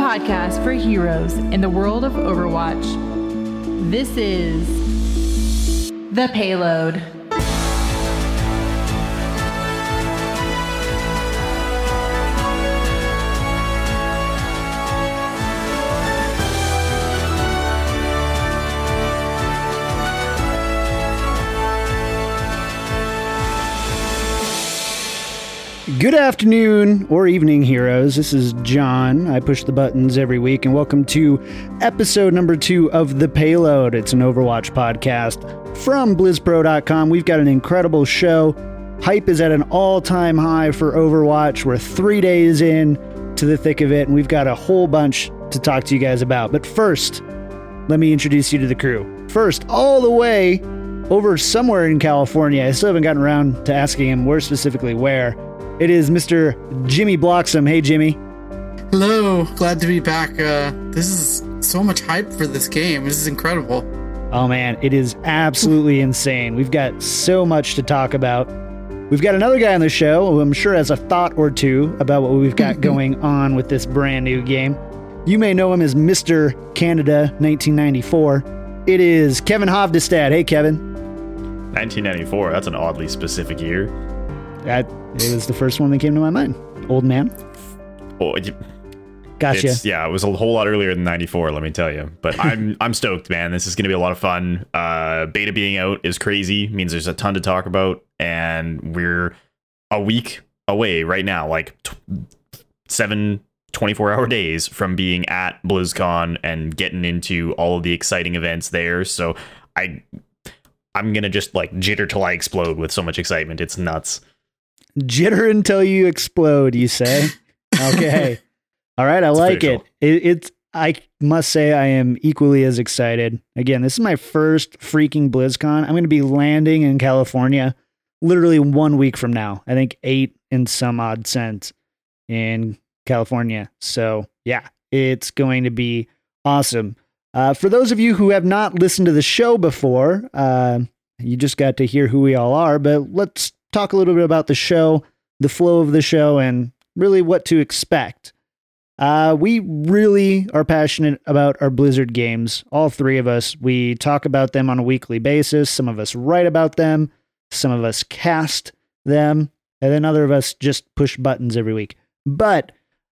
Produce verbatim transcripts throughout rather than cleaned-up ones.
podcast for heroes in the world of Overwatch. This is The Payload. Good afternoon or evening, heroes. This is John. I push the buttons every week, and welcome to episode number two of The Payload. It's an Overwatch podcast from Blizz Pro dot com. We've got an incredible show. Hype is at an all-time high for Overwatch. We're three days in to the thick of it, and we've got a whole bunch to talk to you guys about. But first, let me introduce you to the crew. First, all the way over somewhere in California. I still haven't gotten around to asking him where specifically where. It is Mister Jimmy Bloxam. Hey, Jimmy. Hello. Glad to be back. Uh, this is so much hype for this game. This is incredible. Oh, man. It is absolutely insane. We've got so much to talk about. We've got another guy on the show who I'm sure has a thought or two about what we've got going on with this brand new game. You may know him as Mister Canada nineteen ninety-four. It is Kevin Hovdestad. Hey, Kevin. nineteen ninety-four. That's an oddly specific year. That it was the first one that came to my mind. Old man. Oh, you, gotcha. It's, yeah, it was a whole lot earlier than ninety-four, let me tell you. But I'm I'm stoked, man. This is going to be a lot of fun. Uh, beta being out is crazy. Means there's a ton to talk about, and we're a week away right now, like t- seven twenty-four hour days from being at BlizzCon and getting into all of the exciting events there. So I I'm gonna just like jitter till I explode with so much excitement. It's nuts. Jitter until you explode, you say? Okay. All right, I It's like official. it. it. It's I must say I am equally as excited. Again, this is my first freaking BlizzCon. I'm going to be landing in California literally one week from now. I think eight in some odd sense in California. So yeah, it's going to be awesome. Uh, for those of you who have not listened to the show before, uh, you just got to hear who we all are, but let's talk a little bit about the show, the flow of the show, and really what to expect. Uh, we really are passionate about our Blizzard games, all three of us. We talk about them on a weekly basis. Some of us write about them, some of us cast them, and then other of us just push buttons every week. But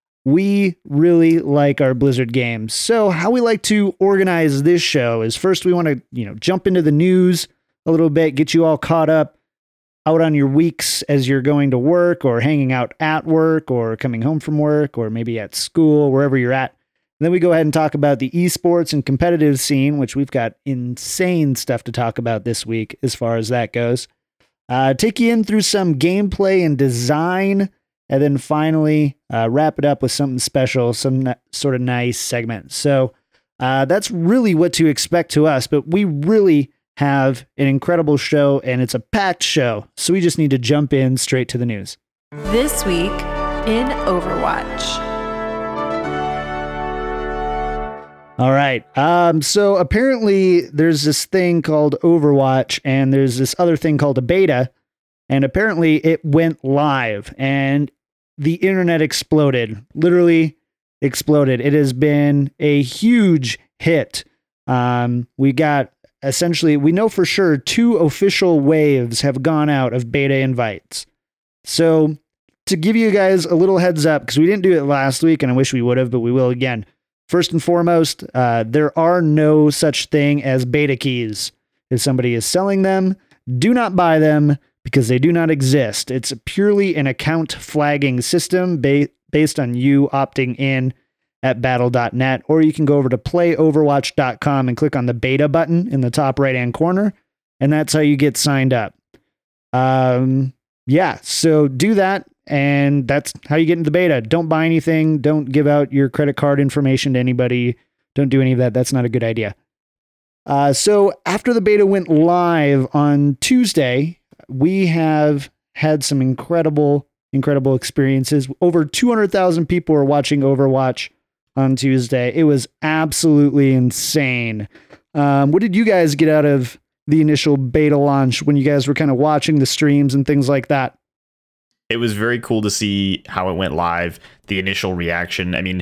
we really like our Blizzard games. So how we like to organize this show is first we want to, you know, jump into the news a little bit, get you all caught up out on your weeks as you're going to work or hanging out at work or coming home from work or maybe at school, wherever you're at. And then we go ahead and talk about the esports and competitive scene, which we've got insane stuff to talk about this week as far as that goes. Uh, take you in through some gameplay and design, and then finally uh, wrap it up with something special, some n- sort of nice segment. So uh, that's really what to expect to us, but we really have an incredible show, and it's a packed show, so we just need to jump in straight to the news. This week in Overwatch. All right. Um, so apparently there's this thing called Overwatch, and there's this other thing called a beta, and apparently it went live, and the internet exploded, literally exploded. It has been a huge hit. Um, we got essentially, we know for sure two official waves have gone out of beta invites. So to give you guys a little heads up, because we didn't do it last week, and I wish we would have, but we will again. First and foremost, uh, there are no such thing as beta keys. If somebody is selling them, do not buy them because they do not exist. It's purely an account flagging system ba- based on you opting in at battle dot net, or you can go over to play overwatch dot com and click on the beta button in the top right hand corner, and that's how you get signed up. Um, yeah, so do that, and that's how you get into the beta. Don't buy anything. Don't give out your credit card information to anybody. Don't do any of that. That's not a good idea. Uh, so after the beta went live on Tuesday, we have had some incredible, incredible experiences. Over two hundred thousand people were watching Overwatch on Tuesday. It was absolutely insane. Um, what did you guys get out of the initial beta launch when you guys were kind of watching the streams and things like that? It was very cool to see how it went live, the initial reaction. I mean,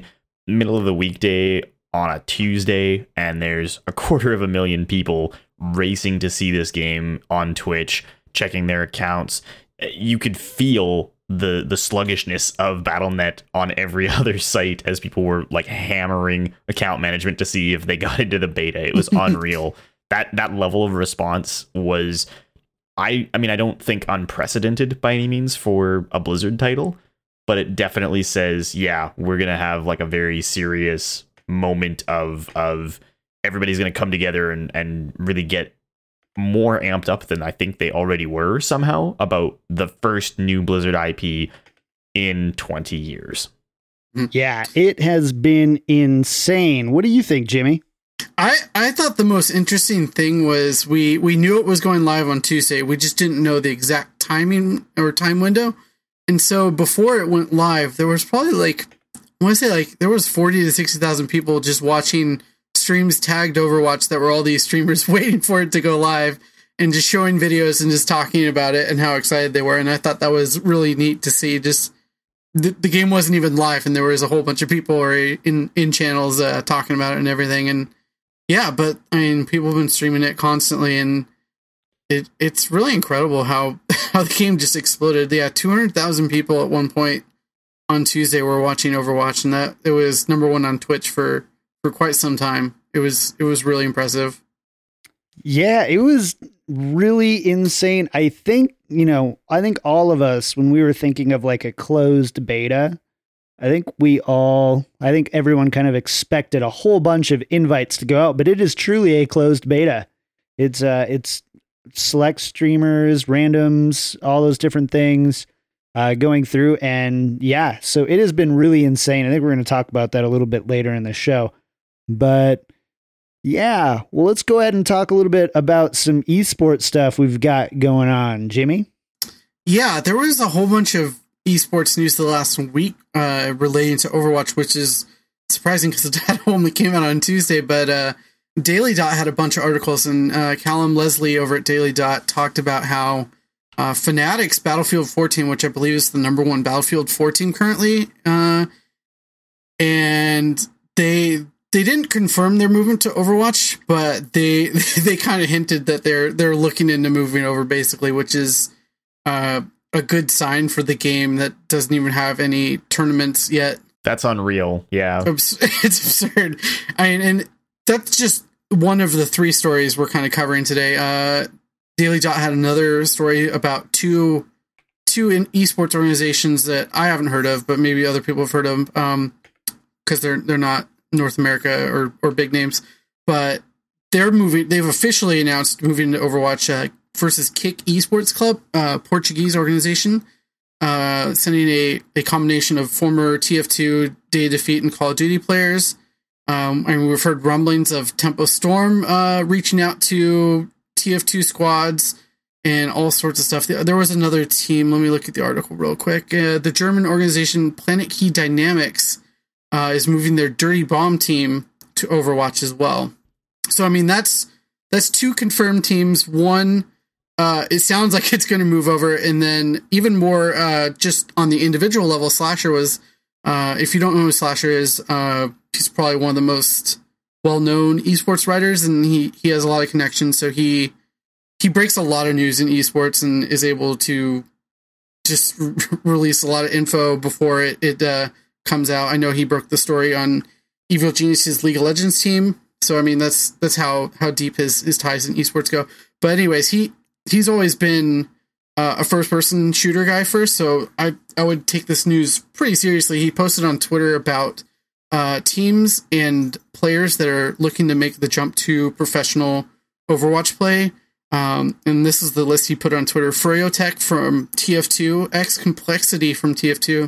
middle of the weekday on a Tuesday, and there's a quarter of a million people racing to see this game on Twitch, checking their accounts. You could feel the the sluggishness of Battle dot net on every other site as people were like hammering account management to see if they got into the beta. It was unreal. That that level of response was, I I mean, I don't think unprecedented by any means for a Blizzard title, but it definitely says, yeah, we're gonna have like a very serious moment of of everybody's gonna come together and and really get more amped up than I think they already were somehow about the first new Blizzard I P in twenty years. Yeah, it has been insane. What do you think, Jimmy? I, I thought the most interesting thing was we, we knew it was going live on Tuesday. We just didn't know the exact timing or time window. And so before it went live, there was probably like, I want to say like there was forty to sixty thousand people just watching streams tagged Overwatch that were all these streamers waiting for it to go live and just showing videos and just talking about it and how excited they were. And I thought that was really neat to see. Just the, the game wasn't even live and there was a whole bunch of people already in, in channels uh, talking about it and everything. And yeah, but I mean, people have been streaming it constantly, and it it's really incredible how, how the game just exploded. Yeah, two hundred thousand people at one point on Tuesday were watching Overwatch, and that it was number one on Twitch for, for quite some time. It was it was really impressive. Yeah, it was really insane. I think, you know, I think all of us, when we were thinking of like a closed beta, I think we all, I think everyone kind of expected a whole bunch of invites to go out, but it is truly a closed beta. It's uh, it's select streamers, randoms, all those different things uh, going through. And yeah, so it has been really insane. I think we're going to talk about that a little bit later in the show. But yeah, well, let's go ahead and talk a little bit about some esports stuff we've got going on. Jimmy? Yeah, there was a whole bunch of esports news the last week uh, relating to Overwatch, which is surprising because the data only came out on Tuesday. But uh, Daily Dot had a bunch of articles, and uh, Callum Leslie over at Daily Dot talked about how uh, Fnatic's Battlefield fourteen, which I believe is the number one Battlefield four team currently, uh, and they they didn't confirm their movement to Overwatch, but they they kind of hinted that they're they're looking into moving over, basically, which is uh, a good sign for the game that doesn't even have any tournaments yet. That's unreal. Yeah, It's absurd. I mean, and that's just one of the three stories we're kind of covering today. Uh, Daily Dot had another story about two two in esports organizations that I haven't heard of, but maybe other people have heard of, um, because they're they're not North America or or big names, but they're moving. They've officially announced moving to Overwatch. Uh, first is Kick Esports Club, uh, Portuguese organization, uh, sending a a combination of former T F two, Day of Defeat, and Call of Duty players. Um, and we've heard rumblings of Tempo Storm uh, reaching out to T F two squads and all sorts of stuff. There was another team. Let me look at the article real quick. Uh, the German organization Planet Key Dynamics uh, is moving their Dirty Bomb team to Overwatch as well. So, I mean, that's that's two confirmed teams. One, uh, it sounds like it's going to move over. And then even more uh, just on the individual level, Slasher was, uh, if you don't know who Slasher is, uh, he's probably one of the most well-known esports writers, and he, he has a lot of connections. So he he breaks a lot of news in esports and is able to just r- release a lot of info before it, it uh, comes out. I know he broke the story on Evil Genius's League of Legends team. So, I mean, that's that's how, how deep his, his ties in esports go. But anyways, he he's always been uh, a first-person shooter guy first, so I, I would take this news pretty seriously. He posted on Twitter about uh, teams and players that are looking to make the jump to professional Overwatch play. Um, and this is the list he put on Twitter. Froyotech from T F two, X Complexity from T F two,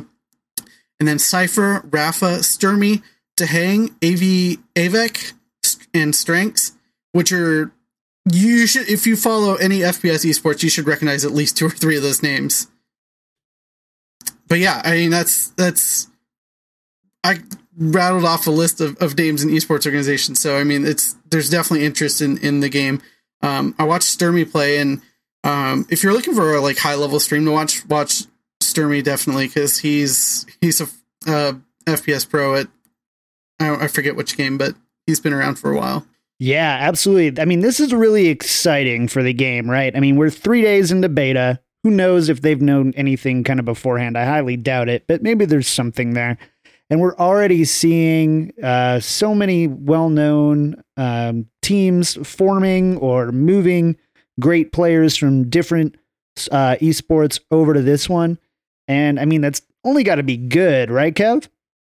and then Cypher, Rafa, Sturmy, Dehang, A V, Avec, and Strengths, which are, you should, if you follow any F P S esports, you should recognize at least two or three of those names. But yeah, I mean, that's, that's, I rattled off a list of, of names in esports organizations. So, I mean, it's, there's definitely interest in, in the game. Um, I watched Sturmy play, and um, if you're looking for a like high level stream to watch, watch Sturmy definitely, because he's, he's a uh, F P S pro at I, I forget which game, but he's been around for a while. Yeah, absolutely. I mean, this is really exciting for the game, right? I mean, we're three days into beta. Who knows if they've known anything kind of beforehand? I highly doubt it, but maybe there's something there. And we're already seeing uh, so many well-known um, teams forming or moving great players from different uh, esports over to this one. And I mean, that's only got to be good, right, Kev?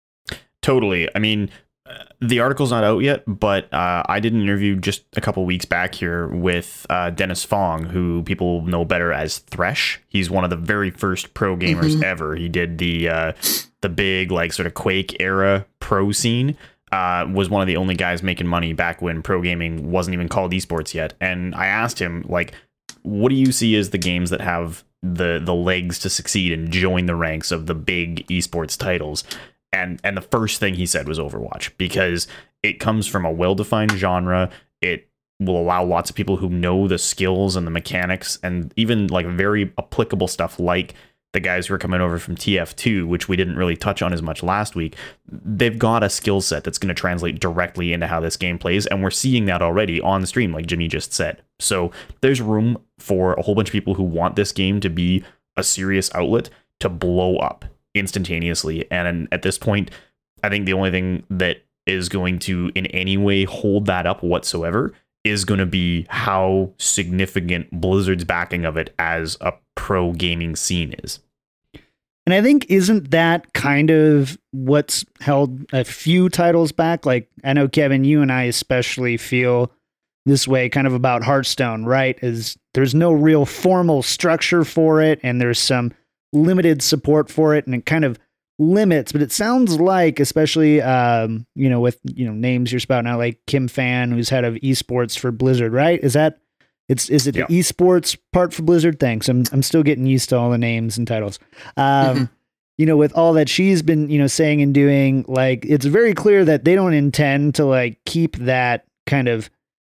Totally. I mean, the article's not out yet, but uh, I did an interview just a couple weeks back here with uh, Dennis Fong, who people know better as Thresh. He's one of the very first pro gamers mm-hmm. ever. He did the uh, the big like sort of Quake era pro scene. Uh, was one of the only guys making money back when pro gaming wasn't even called esports yet. And I asked him, like, what do you see as the games that have the the legs to succeed and join the ranks of the big esports titles? And and the first thing he said was Overwatch, because it comes from a well-defined genre. It will allow lots of people who know the skills and the mechanics and even like very applicable stuff like the guys who are coming over from T F two, which we didn't really touch on as much last week. They've got a skill set that's going to translate directly into how this game plays. And we're seeing that already on the stream, like Jimmy just said. So there's room for a whole bunch of people who want this game to be a serious outlet to blow up instantaneously. And at this point, I think the only thing that is going to in any way hold that up whatsoever is going to be how significant Blizzard's backing of it as a pro gaming scene is. And I think, isn't that kind of what's held a few titles back? Like, I know, Kevin, you and I especially feel this way kind of about Hearthstone, right? Is there's no real formal structure for it, and there's some limited support for it, and it kind of limits. But it sounds like, especially um you know with you know names you're spouting out, like Kim Fan, who's head of esports for Blizzard, right? Is that it's is it yeah. the esports part for Blizzard? Thanks. I'm I'm still getting used to all the names and titles. Um mm-hmm. You know, with all that she's been you know saying and doing, like, it's very clear that they don't intend to like keep that kind of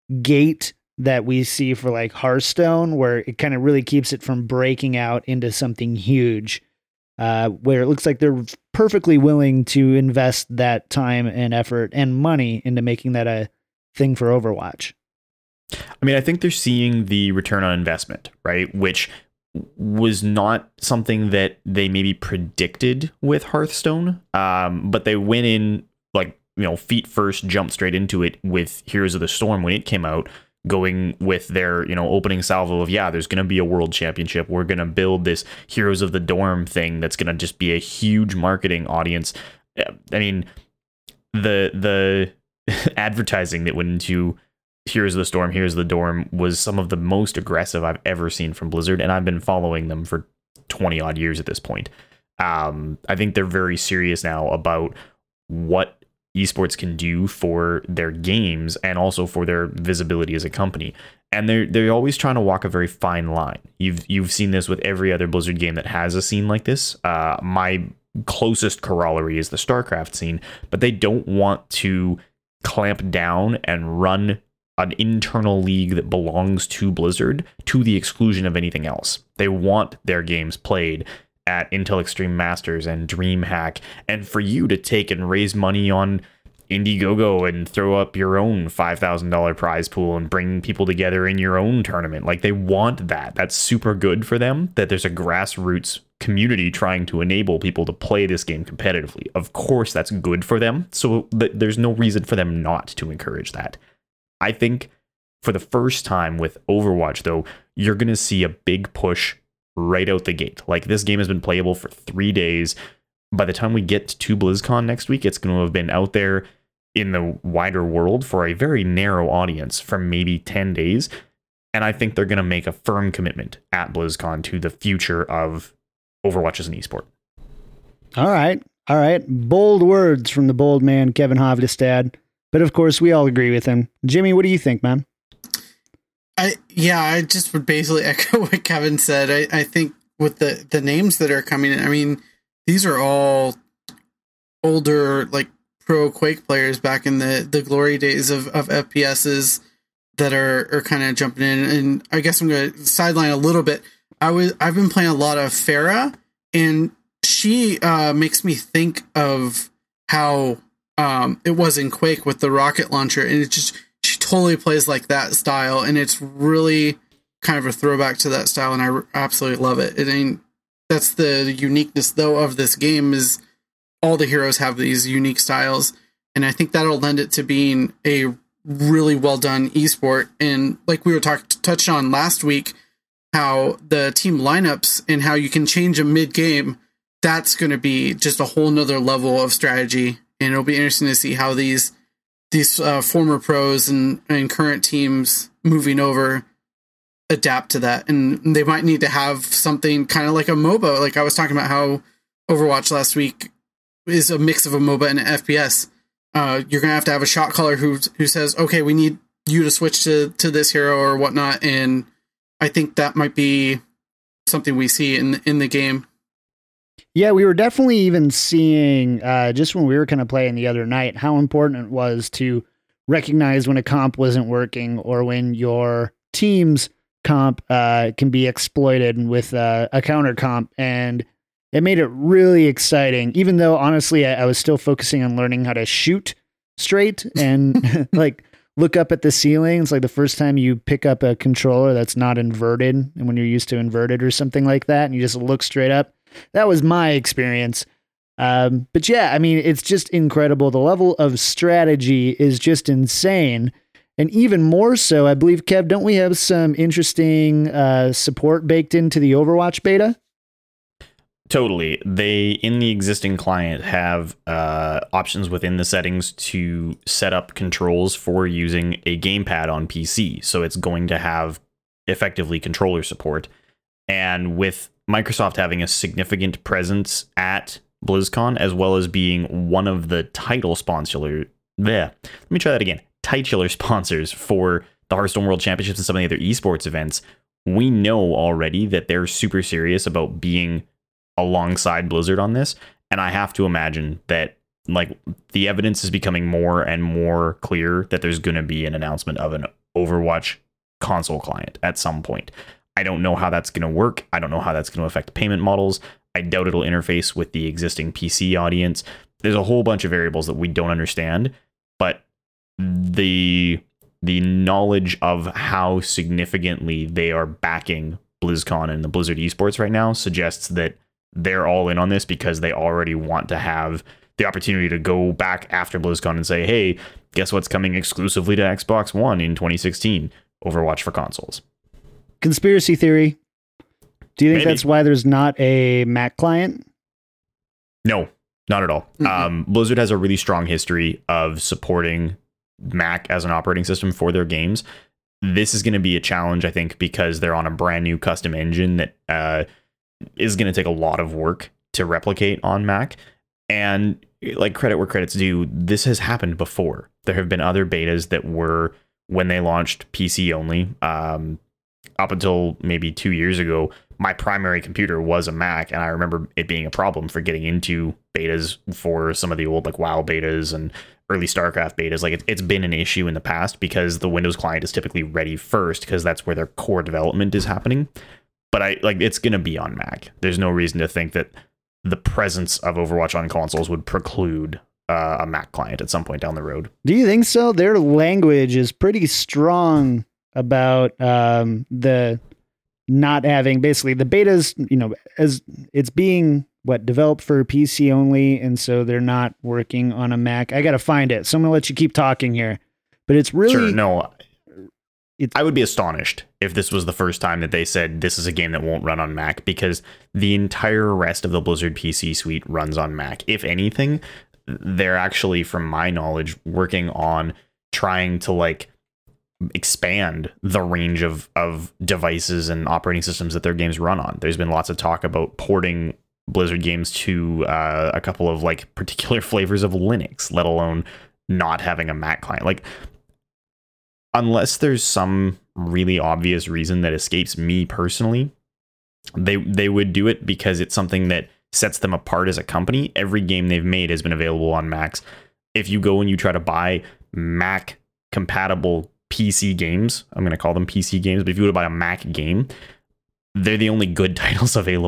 gate that we see for like Hearthstone, where it kind of really keeps it from breaking out into something huge, uh, where it looks like they're perfectly willing to invest that time and effort and money into making that a thing for Overwatch. I mean, I think they're seeing the return on investment, right? Which was not something that they maybe predicted with Hearthstone, um, but they went in like, you know, feet first, jumped straight into it with Heroes of the Storm when it came out, going with their, you know, opening salvo of, yeah, there's going to be a world championship. We're going to build this Heroes of the Dorm thing that's going to just be a huge marketing audience. I mean, the the advertising that went into Heroes of the Storm, Heroes of the Dorm was some of the most aggressive I've ever seen from Blizzard, and I've been following them for twenty odd years at this point. Um, I think they're very serious now about what esports can do for their games and also for their visibility as a company. And they're they're always trying to walk a very fine line. You've you've seen this with every other Blizzard game that has a scene like this. Uh, my closest corollary is the StarCraft scene, but they don't want to clamp down and run an internal league that belongs to Blizzard to the exclusion of anything else. They want their games played at Intel Extreme Masters and DreamHack, and for you to take and raise money on Indiegogo and throw up your own five thousand dollars prize pool and bring people together in your own tournament. Like, they want that. That's super good for them, that there's a grassroots community trying to enable people to play this game competitively. Of course, that's good for them. So th- there's no reason for them not to encourage that. I think for the first time with Overwatch, though, you're going to see a big push right out the gate. Like, this game has been playable for three days. By the time we get to BlizzCon next week, it's going to have been out there in the wider world for a very narrow audience for maybe ten days. And I think they're going to make a firm commitment at BlizzCon to the future of Overwatch as an esport. All right. All right. Bold words from the bold man, Kevin Hovdestad. But of course, we all agree with him. Jimmy, what do you think, man? I yeah, I just would basically echo what Kevin said. I, I think with the, the names that are coming in, I mean, these are all older, like, pro Quake players back in the, the glory days of, of F P S's that are, are kind of jumping in. And I guess I'm going to sideline a little bit. I was, I've been playing a lot of Pharah, and she uh, makes me think of how um, it was in Quake with the rocket launcher, and it just she totally plays like that style, and it's really kind of a throwback to that style, and I r- absolutely love it. It ain't that's the uniqueness though of this game is all the heroes have these unique styles, and I think that'll lend it to being a really well done esport. And like we were talked touched on last week, how the team lineups and how you can change a mid game, that's going to be just a whole nother level of strategy. And it'll be interesting to see how these these uh, former pros and, and current teams moving over adapt to that. And they might need to have something kind of like a MOBA. Like I was talking about how Overwatch last week is a mix of a MOBA and an F P S. Uh, you're going to have to have a shot caller who who says, okay, we need you to switch to, to this hero or whatnot. And I think that might be something we see in in the game. Yeah, we were definitely even seeing, uh, just when we were kind of playing the other night, how important it was to recognize when a comp wasn't working or when your team's comp uh, can be exploited with uh, a counter comp. And it made it really exciting, even though, honestly, I, I was still focusing on learning how to shoot straight and like look up at the ceiling. It's like the first time you pick up a controller that's not inverted, and when you're used to inverted or something like that, and you just look straight up. That was my experience. Um, but yeah, I mean, it's just incredible. The level of strategy is just insane. And even more so, I believe, Kev, don't we have some interesting uh, support baked into the Overwatch beta? Totally. They, in the existing client, have uh, options within the settings to set up controls for using a gamepad on P C. So it's going to have effectively controller support. And with Microsoft having a significant presence at BlizzCon, as well as being one of the title sponsor, there. Let me try that again. Titular sponsors for the Hearthstone World Championships and some of the other esports events, we know already that they're super serious about being alongside Blizzard on this. And I have to imagine that like the evidence is becoming more and more clear that there's going to be an announcement of an Overwatch console client at some point. I don't know how that's going to work. I don't know how that's going to affect payment models. I doubt it'll interface with the existing P C audience. There's a whole bunch of variables that we don't understand, but the the knowledge of how significantly they are backing BlizzCon and the Blizzard esports right now suggests that they're all in on this because they already want to have the opportunity to go back after BlizzCon and say, hey, guess what's coming exclusively to Xbox One in twenty sixteen? Overwatch for consoles. Conspiracy theory. Do you think Maybe. that's why there's not a Mac client? No, not at all. Mm-hmm. Um, Blizzard has a really strong history of supporting Mac as an operating system for their games. This is going to be a challenge, I think, because they're on a brand new custom engine that uh, is going to take a lot of work to replicate on Mac. And like credit where credit's due, this has happened before. There have been other betas that were when they launched P C only. Um, up until maybe two years ago, my primary computer was a Mac, and I remember it being a problem for getting into betas for some of the old like WoW betas and early StarCraft betas. Like it, it's been an issue in the past because the Windows client is typically ready first because that's where their core development is happening. But I like it's going to be on Mac. There's no reason to think that the presence of Overwatch on consoles would preclude uh, a Mac client at some point down the road. Do you think so? Their language is pretty strong about um, the not having basically the betas, you know, as it's being what developed for P C only. And so they're not working on a Mac. I got to find it. So I'm going to let you keep talking here, but it's really, Sure, no, it's, I would be astonished if this was the first time that they said this is a game that won't run on Mac, because the entire rest of the Blizzard P C suite runs on Mac. If anything, they're actually, from my knowledge, working on trying to like expand the range of of devices and operating systems that their games run on. There's been lots of talk about porting Blizzard games to uh, a couple of like particular flavors of Linux, let alone not having a Mac client. Like, unless there's some really obvious reason that escapes me personally, they they would do it because it's something that sets them apart as a company. Every game they've made has been available on Macs. If you go and you try to buy Mac compatible P C games, I'm going to call them P C games, but if you were to buy a Mac game, they're the only good titles available.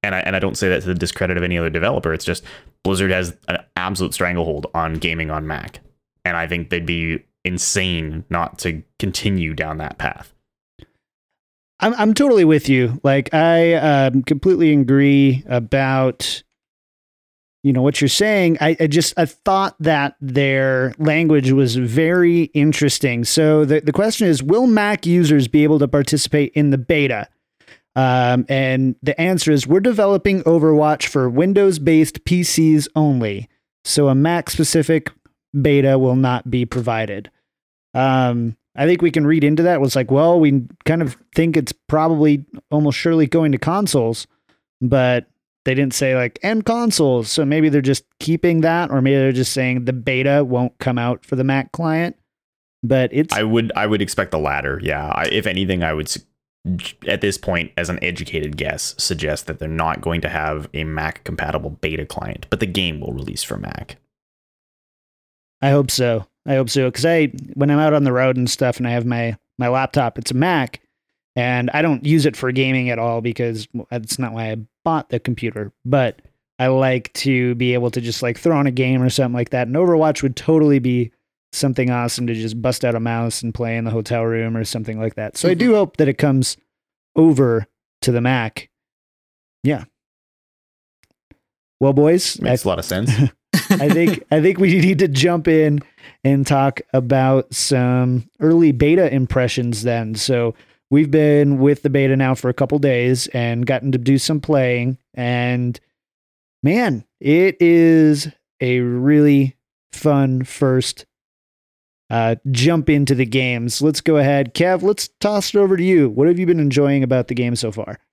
And I and I don't say that to the discredit of any other developer. It's just Blizzard has an absolute stranglehold on gaming on Mac, and I think they'd be insane not to continue down that path. I'm I'm totally with you. Like I um, completely agree about, you know, what you're saying. I, I just I thought that their language was very interesting. So the, the question is, will Mac users be able to participate in the beta? Um, and the answer is, we're developing Overwatch for Windows-based P Cs only. So a Mac-specific beta will not be provided. Um, I think we can read into that. It was like, well, we kind of think it's probably almost surely going to consoles, but they didn't say like, and consoles. So maybe they're just keeping that, or maybe they're just saying the beta won't come out for the Mac client. But it's, I would, I would expect the latter. Yeah. I, if anything, I would, at this point, as an educated guess, suggest that they're not going to have a Mac compatible beta client, but the game will release for Mac. I hope so. I hope so. Cause I, when I'm out on the road and stuff and I have my, my laptop, it's a Mac, and I don't use it for gaming at all because that's not why I bought the computer, but I like to be able to just like throw on a game or something like that. And Overwatch would totally be something awesome to just bust out a mouse and play in the hotel room or something like that. So mm-hmm. I do hope that it comes over to the Mac. Yeah. Well, boys, makes I, a lot of sense. I think I think we need to jump in and talk about some early beta impressions then. So we've been with the beta now for a couple days and gotten to do some playing, and man, it is a really fun first uh, jump into the games. Let's go ahead. Kev, let's toss it over to you. What have you been enjoying about the game so far?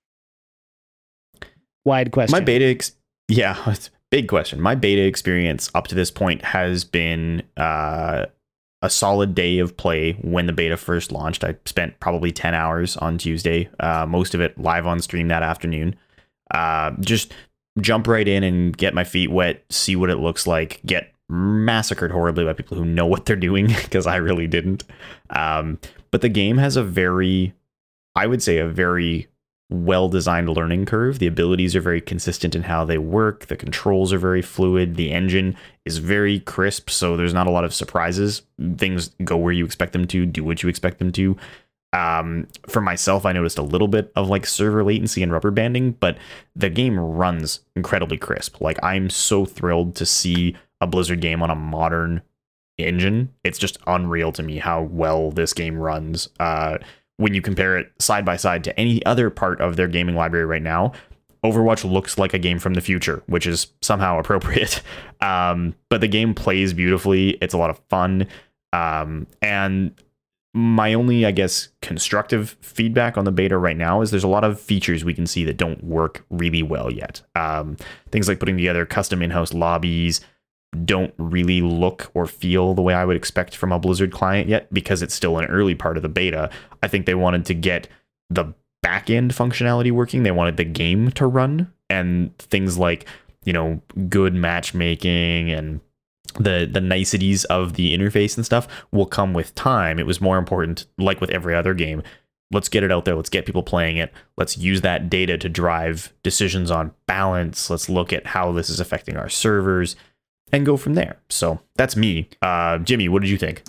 Wide question. My beta, ex- yeah, it's big question. My beta experience up to this point has been uh, a solid day of play. When the beta first launched, I spent probably ten hours on Tuesday, uh, most of it live on stream that afternoon. Uh, just jump right in and get my feet wet, see what it looks like, get massacred horribly by people who know what they're doing, because I really didn't. Um, but the game has a very, I would say, a very well-designed learning curve. The abilities are very consistent in how they work. The controls are very fluid. The engine is very crisp, so there's not a lot of surprises. Things go where you expect them to, do what you expect them to. Um, for myself, I noticed a little bit of like server latency and rubber banding, but the game runs incredibly crisp. Like, I'm so thrilled to see a Blizzard game on a modern engine. It's just unreal to me how well this game runs. Uh, when you compare it side by side to any other part of their gaming library right now, Overwatch looks like a game from the future, which is somehow appropriate. Um, but the game plays beautifully. It's a lot of fun. Um, and my only, I guess, constructive feedback on the beta right now is there's a lot of features we can see that don't work really well yet. Um, things like putting together custom in-house lobbies don't really look or feel the way I would expect from a Blizzard client yet, because it's still an early part of the beta. I think they wanted to get the back-end functionality working. They wanted the game to run, and things like, you know, good matchmaking and the the niceties of the interface and stuff will come with time. It was more important, like with every other game, let's get it out there. Let's get people playing it. Let's use that data to drive decisions on balance. Let's look at how this is affecting our servers and go from there. So that's me. Uh, Jimmy, what did you think?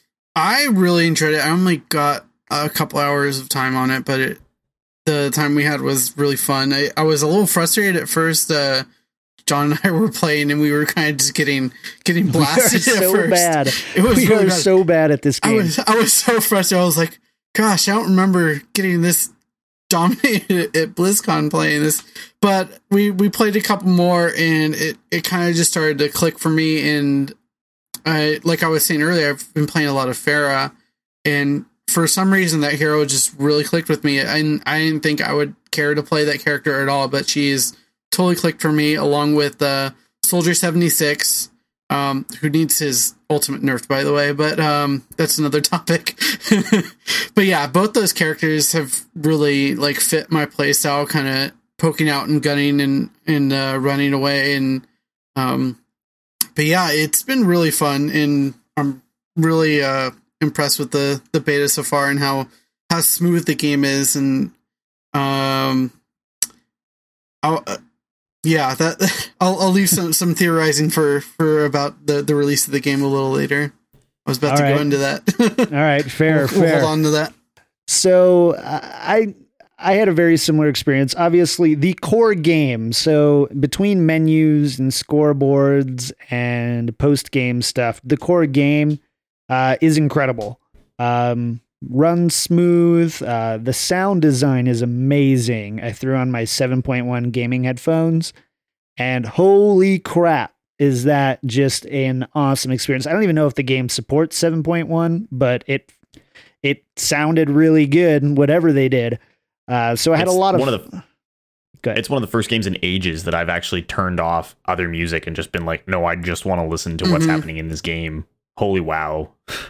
I really enjoyed it. I only got a couple hours of time on it, but it, the time we had was really fun. I, I was a little frustrated at first. Uh, John and I were playing, and we were kind of just getting getting blasted. We are at so first. bad. It was we really are bad. so bad at this game. I was I was so frustrated. I was like, gosh, I don't remember getting this dominated at BlizzCon playing this. But we, we played a couple more, and it, it kind of just started to click for me. And I, like I was saying earlier, I've been playing a lot of Pharah, and for some reason that hero just really clicked with me. I, I didn't think I would care to play that character at all, but she's totally clicked for me, along with uh, Soldier seventy-six, um, who needs his ultimate nerfed, by the way, but um, that's another topic. But yeah, both those characters have really like fit my playstyle, kind of poking out and gunning and and uh, running away, and um, but yeah, it's been really fun, and I'm really uh, impressed with the the beta so far and how how smooth the game is, and um. I'll, uh, yeah, that I'll I'll leave some some theorizing for for about the the release of the game a little later. I was about All to right. go into that. All right, fair, we'll, fair. We'll hold on to that. So uh, I I had a very similar experience. Obviously, the core game. So between menus and scoreboards and post game stuff, the core game uh, is incredible. Um, runs smooth. Uh, the sound design is amazing. I threw on my seven point one gaming headphones, and holy crap, is that just an awesome experience. I don't even know if the game supports seven point one, but it it sounded really good, whatever they did. Uh, so I had It's a lot of, one of the Go ahead. It's one of the first games in ages that I've actually turned off other music and just been like, no, I just want to listen to what's Mhm. happening in this game. Holy wow.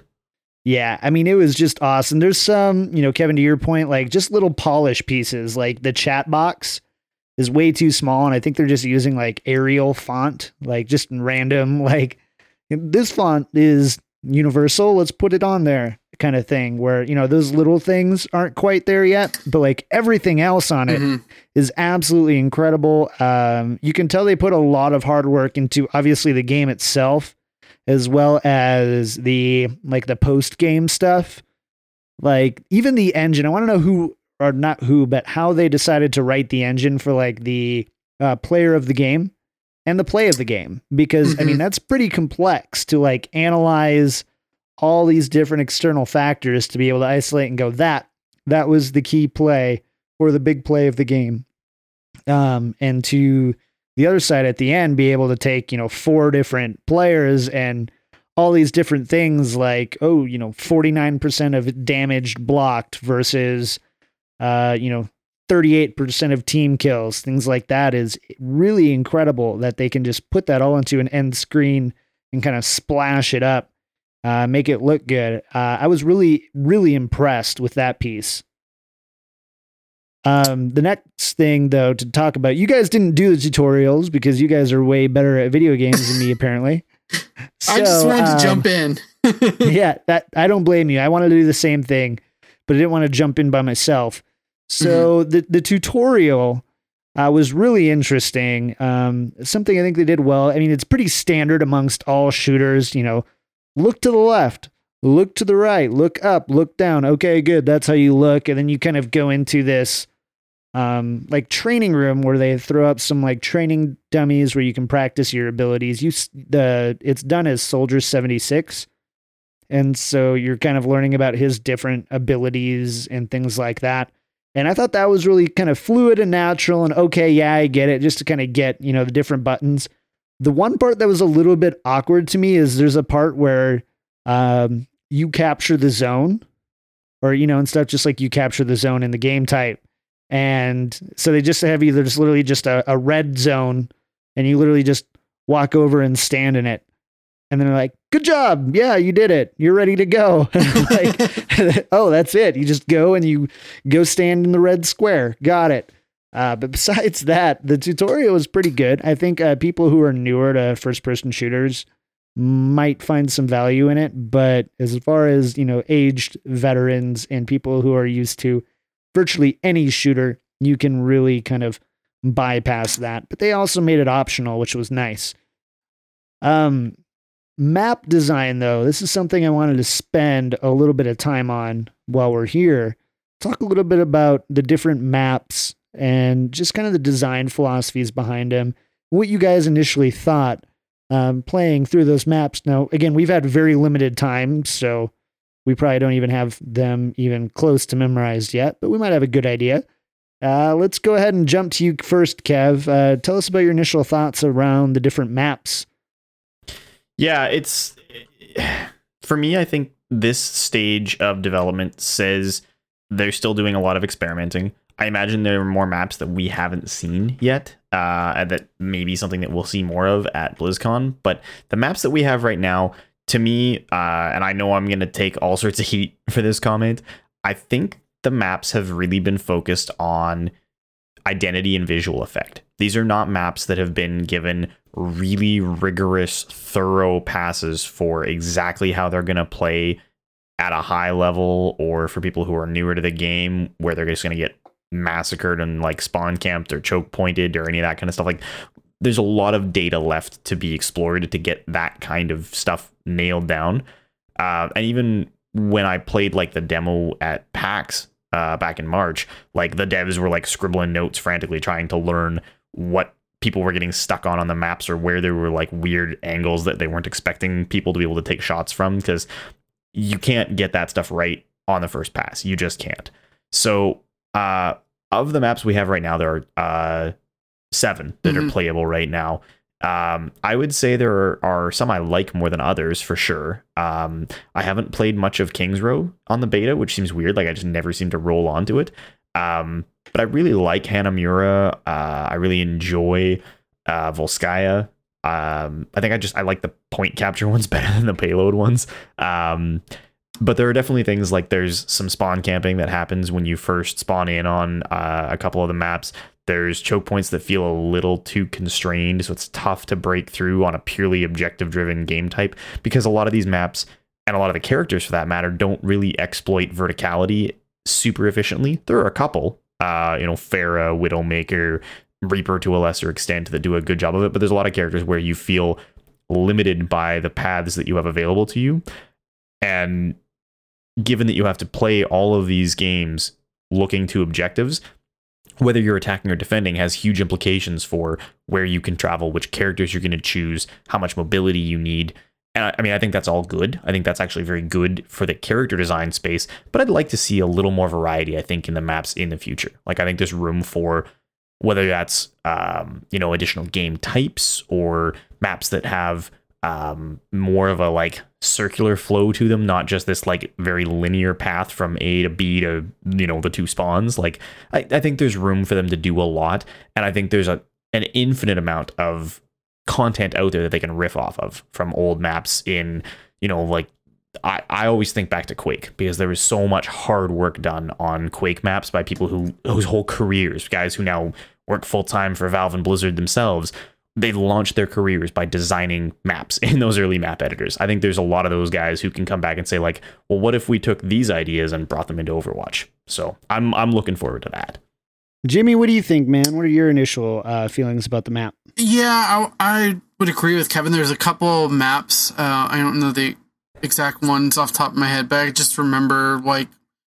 Yeah, I mean, it was just awesome. There's some, you know, Kevin, to your point, like just little polish pieces, like the chat box is way too small. And I think they're just using like Arial font, like just random, like this font is universal. Let's put it on there kind of thing where, you know, those little things aren't quite there yet, but like everything else on it Mhm. is absolutely incredible. Um, you can tell they put a lot of hard work into obviously the game itself, as well as the like the post game stuff. Like even the engine, I want to know who or not who, but how they decided to write the engine for like the uh, player of the game and the play of the game, because I mean Mhm. that's pretty complex to like analyze all these different external factors to be able to isolate and go that that was the key play or the big play of the game. Um, and to the other side at the end, be able to take, you know, four different players and all these different things like, oh, you know, forty-nine percent of damage blocked versus, uh, you know, thirty-eight percent of team kills, things like that is really incredible that they can just put that all into an end screen and kind of splash it up, uh, make it look good. Uh, I was really, really impressed with that piece. Um, the next thing though to talk about, you guys didn't do the tutorials because you guys are way better at video games than me, apparently. I just So, wanted um, to jump in. yeah, that I don't blame you. I wanted to do the same thing, but I didn't want to jump in by myself. So the the tutorial uh, was really interesting. Um, something I think they did well. I mean, it's pretty standard amongst all shooters. You know, look to the left, look to the right, look up, look down. Okay, good. That's how you look, and then you kind of go into this um, like training room where they throw up some like training dummies where you can practice your abilities. You s- the it's done as Soldier seventy-six. And so you're kind of learning about his different abilities and things like that. And I thought that was really kind of fluid and natural and okay, yeah, I get it, just to kind of get, you know, the different buttons. The one part that was a little bit awkward to me is there's a part where um, you capture the zone or, you know, and stuff, just like you capture the zone in the game type. And so they just have either just literally just a, a red zone and you literally just walk over and stand in it. And then they're like, good job. Yeah, you did it. You're ready to go. Like, oh, that's it. You just go and you go stand in the red square. Got it. Uh, but besides that, the tutorial is pretty good. I think uh, people who are newer to first person shooters might find some value in it. But as far as, you know, aged veterans and people who are used to virtually any shooter, you can really kind of bypass that. But they also made it optional, which was nice. Um, Map design, though, this is something I wanted to spend a little bit of time on while we're here. Talk a little bit about the different maps and just kind of the design philosophies behind them. What you guys initially thought um, playing through those maps. Now, again, we've had very limited time, so we probably don't even have them even close to memorized yet, but we might have a good idea. Uh, let's go ahead and jump to you first, Kev. Uh, tell us about your initial thoughts around the different maps. Yeah, it's for me, I think this stage of development says they're still doing a lot of experimenting. I imagine there are more maps that we haven't seen yet, uh, that may be something that we'll see more of at BlizzCon. But the maps that we have right now, to me, uh, and I know I'm going to take all sorts of heat for this comment, I think the maps have really been focused on identity and visual effect. These are not maps that have been given really rigorous, thorough passes for exactly how they're going to play at a high level, or for people who are newer to the game where they're just going to get massacred and like spawn camped or choke pointed or any of that kind of stuff. Like there's a lot of data left to be explored to get that kind of stuff nailed down. Uh, and even when I played like the demo at PAX uh, back in March, like the devs were like scribbling notes frantically trying to learn what people were getting stuck on on the maps or where there were like weird angles that they weren't expecting people to be able to take shots from, because you can't get that stuff right on the first pass. You just can't. So uh, of the maps we have right now, there are uh, seven that mm-hmm. are playable right now. Um, I would say there are, are some I like more than others for sure. Um, I haven't played much of Kings Row on the beta, which seems weird. Like I just never seem to roll onto it. Um, but I really like Hanamura. Uh, I really enjoy uh, Volskaya. Um, I think I just I like the point capture ones better than the payload ones. Um, but there are definitely things like there's some spawn camping that happens when you first spawn in on uh, a couple of the maps. There's choke points that feel a little too constrained, so it's tough to break through on a purely objective-driven game type, because a lot of these maps, and a lot of the characters for that matter, don't really exploit verticality super efficiently. There are a couple, uh, you know, Pharah, Widowmaker, Reaper to a lesser extent, that do a good job of it, but there's a lot of characters where you feel limited by the paths that you have available to you. And given that you have to play all of these games looking to objectives, whether you're attacking or defending has huge implications for where you can travel, which characters you're going to choose, how much mobility you need. And I, I mean, I think that's all good. I think that's actually very good for the character design space, but I'd like to see a little more variety, I think, in the maps in the future. Like, I think there's room for whether that's, um, you know, additional game types or maps that have um, more of a like circular flow to them, not just this like very linear path from A to B to, you know, the two spawns. Like, I, I think there's room for them to do a lot. And I think there's a an infinite amount of content out there that they can riff off of from old maps in, you know, like I, I always think back to Quake, because there was so much hard work done on Quake maps by people who whose whole careers, guys who now work full time for Valve and Blizzard themselves. They launched their careers by designing maps in those early map editors. I think there's a lot of those guys who can come back and say like, well, what if we took these ideas and brought them into Overwatch? So I'm I'm looking forward to that. Jimmy, what do you think, man? What are your initial uh, feelings about the map? Yeah, I, I would agree with Kevin. There's a couple maps. Uh, I don't know the exact ones off the top of my head, but I just remember like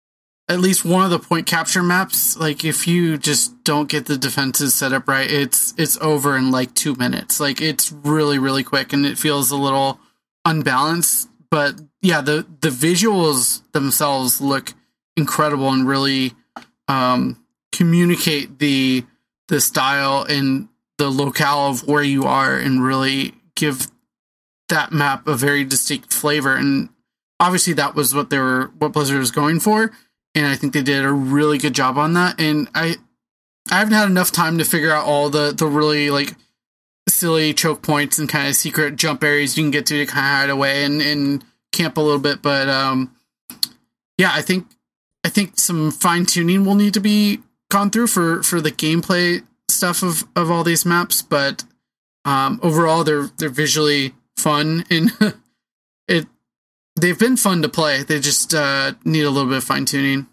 at least one of the point capture maps. Like if you just don't get the defenses set up right, it's it's over in like two minutes. Like it's really really quick, and it feels a little unbalanced. But yeah, the the visuals themselves look incredible and really um, communicate the the style and the locale of where you are, and really give that map a very distinct flavor. And obviously that was what they were, what Blizzard was going for. And I think they did a really good job on that. And I, I haven't had enough time to figure out all the, the really like silly choke points and kind of secret jump areas you can get to to kind of hide away and, and camp a little bit. But um, yeah, I think, I think some fine tuning will need to be gone through for, for the gameplay stuff of, of all these maps. But um, overall they're, they're visually fun, and it, they've been fun to play. They just uh, need a little bit of fine tuning.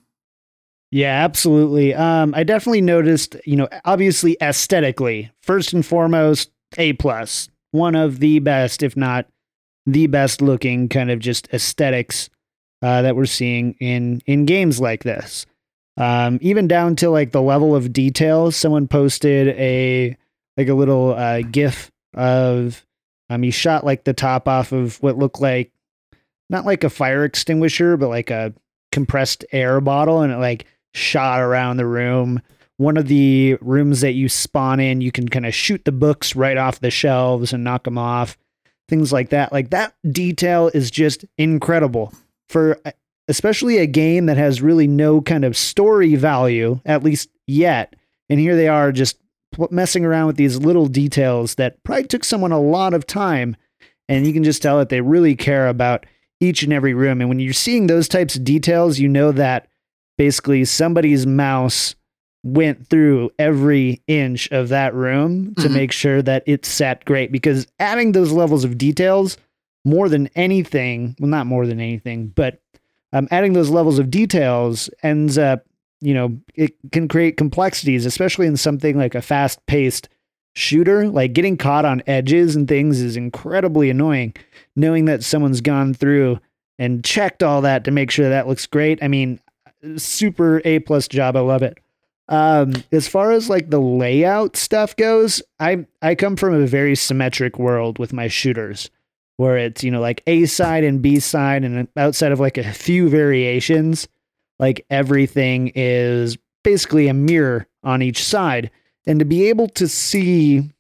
Yeah, absolutely. Um, I definitely noticed, you know, obviously aesthetically, first and foremost, A plus, one of the best, if not the best looking kind of just aesthetics uh, that we're seeing in, in games like this. Um, even down to like the level of detail. Someone posted a, like a little uh, GIF of, um, he shot like the top off of what looked like, not like a fire extinguisher, but like a compressed air bottle, and it like shot around the room. One of the rooms that you spawn in, you can kind of shoot the books right off the shelves and knock them off. Things like that. Like that detail is just incredible for especially a game that has really no kind of story value, at least yet. And here they are just messing around with these little details that probably took someone a lot of time. And you can just tell that they really care about each and every room. And when you're seeing those types of details, you know that basically somebody's mouse went through every inch of that room to mm-hmm. make sure that it's set great, because adding those levels of details more than anything, well, not more than anything, but um, adding those levels of details ends up you know, it can create complexities, especially in something like a fast paced shooter. Like getting caught on edges and things is incredibly annoying. Knowing that someone's gone through and checked all that to make sure that looks great. I mean, super A plus job. I love it. Um, as far as like the layout stuff goes, I, I come from a very symmetric world with my shooters where it's, you know, like A side and B side, and outside of like a few variations, like everything is basically a mirror on each side. And to be able to see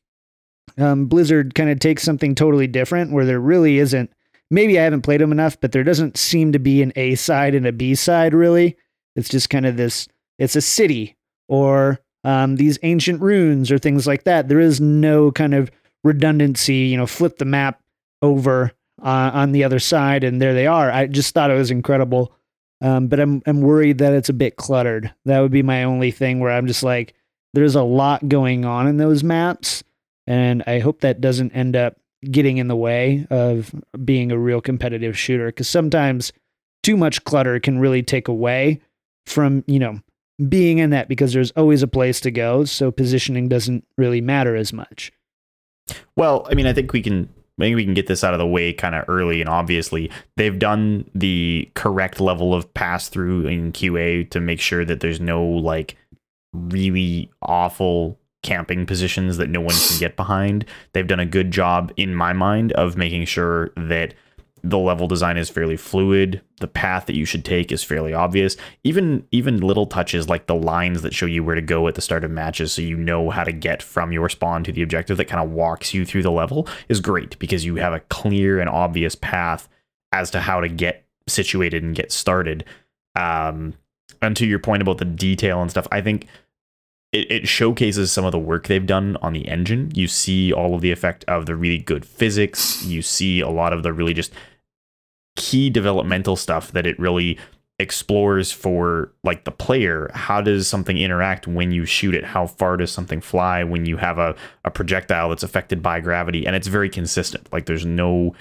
um, Blizzard kind of take something totally different where there really isn't, maybe I haven't played them enough, but there doesn't seem to be an A side and a B side really. It's just kind of this, it's a city or um, these ancient runes or things like that. There is no kind of redundancy, you know, flip the map over uh, on the other side and there they are. I just thought it was incredible. Um, but I'm I'm worried that it's a bit cluttered. That would be my only thing where I'm just like, there's a lot going on in those maps. And I hope that doesn't end up getting in the way of being a real competitive shooter. Because sometimes too much clutter can really take away from, you know, being in that, because there's always a place to go. So positioning doesn't really matter as much. Well, I mean, I think we can, I think we can get this out of the way kind of early. And obviously they've done the correct level of pass through in Q A to make sure that there's no like really awful camping positions that no one can get behind. They've done a good job in my mind of making sure that the level design is fairly fluid. The path that you should take is fairly obvious. Even even little touches like the lines that show you where to go at the start of matches so you know how to get from your spawn to the objective that kind of walks you through the level is great, because you have a clear and obvious path as to how to get situated and get started. Um, and to your point about the detail and stuff, I think it, it showcases some of the work they've done on the engine. You see all of the effect of the really good physics. You see a lot of the really just key developmental stuff that it really explores for like the player. How does something interact when you shoot it? How far does something fly when you have a, a projectile that's affected by gravity? And it's very consistent. Like there's no,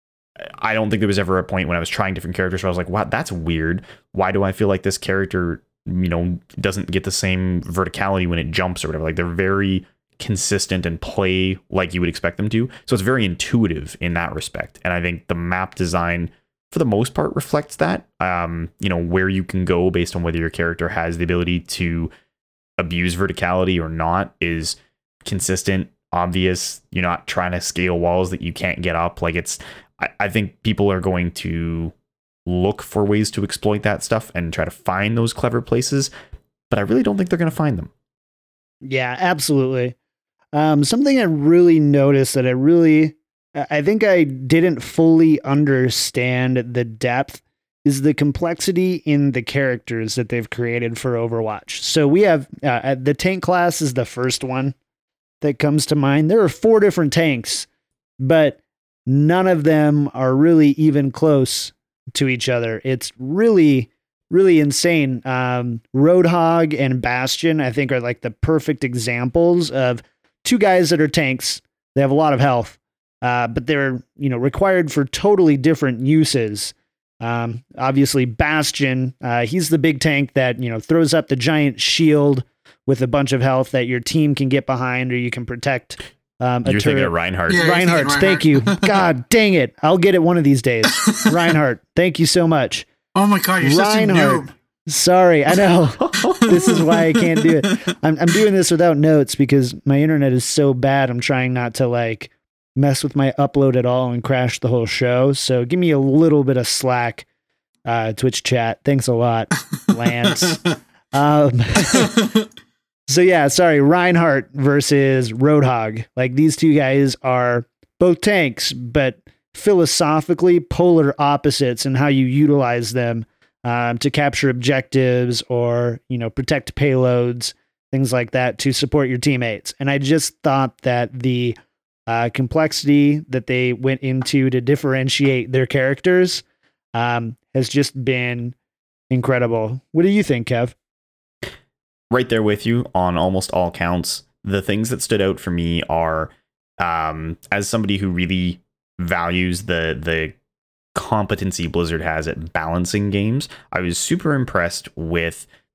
I don't think there was ever a point when I was trying different characters where I was like, wow, that's weird. Why do I feel like this character, you know, doesn't get the same verticality when it jumps or whatever? Like they're very consistent and play like you would expect them to. So it's very intuitive in that respect. And I think the map design for the most part reflects that. Um, you know, where you can go based on whether your character has the ability to abuse verticality or not is consistent, obvious. You're not trying to scale walls that you can't get up. Like it's, I, I think people are going to look for ways to exploit that stuff and try to find those clever places, but I really don't think they're going to find them. Yeah, absolutely. Um, something I really noticed that I really, I think I didn't fully understand the depth is the complexity in the characters that they've created for Overwatch. So we have uh, the tank class is the first one that comes to mind. There are four different tanks, but none of them are really even close to each other. It's really, really insane. Um, Roadhog and Bastion, I think, are like the perfect examples of two guys that are tanks. They have a lot of health, uh, but they're, you know, required for totally different uses. Um, obviously, Bastion, uh, he's the big tank that, you know, throws up the giant shield with a bunch of health that your team can get behind or you can protect. Um, You're thinking of Reinhardt. Yeah, Reinhardt, Reinhardt. thank you. God dang it. I'll get it one of these days. Reinhardt, thank you so much. Oh my god, you're such a Reinhardt. noob. Sorry, I know. This is why I can't do it. I'm I'm doing this without notes because my internet is so bad. I'm trying not to like mess with my upload at all and crash the whole show. So give me a little bit of slack, uh, Twitch chat. Thanks a lot, Lance. Um, so yeah, sorry, Reinhardt versus Roadhog. Like these two guys are both tanks, but philosophically polar opposites in how you utilize them. Um, to capture objectives or, you know, protect payloads, things like that to support your teammates. And I just thought that the uh, complexity that they went into to differentiate their characters um, has just been incredible. What do you think, Kev? Right there with you on almost all counts. The things that stood out for me are, um, as somebody who really values the the competency Blizzard has at balancing games, I was super impressed with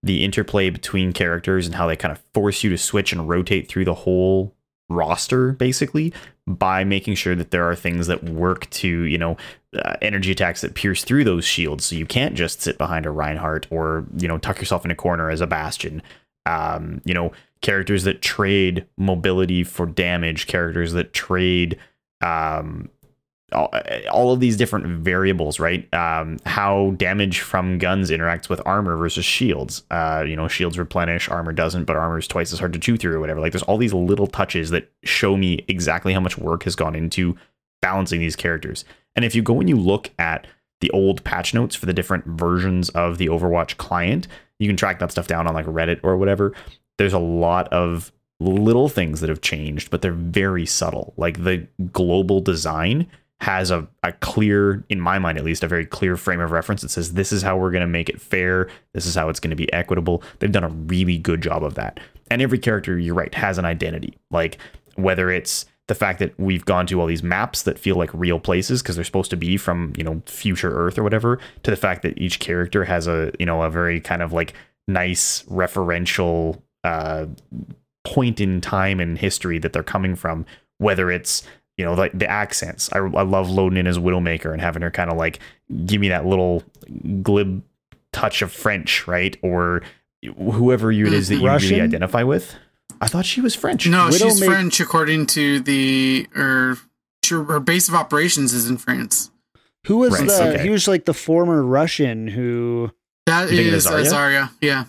the interplay between characters and how they kind of force you to switch and rotate through the whole roster, basically, by making sure that there are things that work to, you know, uh, energy attacks that pierce through those shields. So you can't just sit behind a Reinhardt or, you know, tuck yourself in a corner as a Bastion. Um, you know, characters that trade mobility for damage, characters that trade um, all, all of these different variables, right? Um, how damage from guns interacts with armor versus shields. Uh, you know, shields replenish, armor doesn't, but armor is twice as hard to chew through or whatever. Like, there's all these little touches that show me exactly how much work has gone into balancing these characters. And if you go and you look at the old patch notes for the different versions of the Overwatch client, you can track that stuff down on like Reddit or whatever. There's a lot of little things that have changed, but they're very subtle. Like, the global design has a, a clear, in my mind at least, a very clear frame of reference that says this is how we're going to make it fair. This is how it's going to be equitable. They've done a really good job of that. And every character, you're right, has an identity. Like, whether it's the fact that we've gone to all these maps that feel like real places because they're supposed to be from, you know, future Earth or whatever, to the fact that each character has a, you know, a very kind of like nice referential uh, point in time and history that they're coming from, whether it's, you know, like the accents. I, I love loading in as Widowmaker and having her kind of like give me that little glib touch of French, right? Or whoever you it is that you Russian? really identify with. I thought she was French. No, she's Widowmaker- French according to the or her, her base of operations is in France. Who was Right, the? okay. He was like the former Russian who. That You thinking of is uh, Zarya? Zarya. Yeah,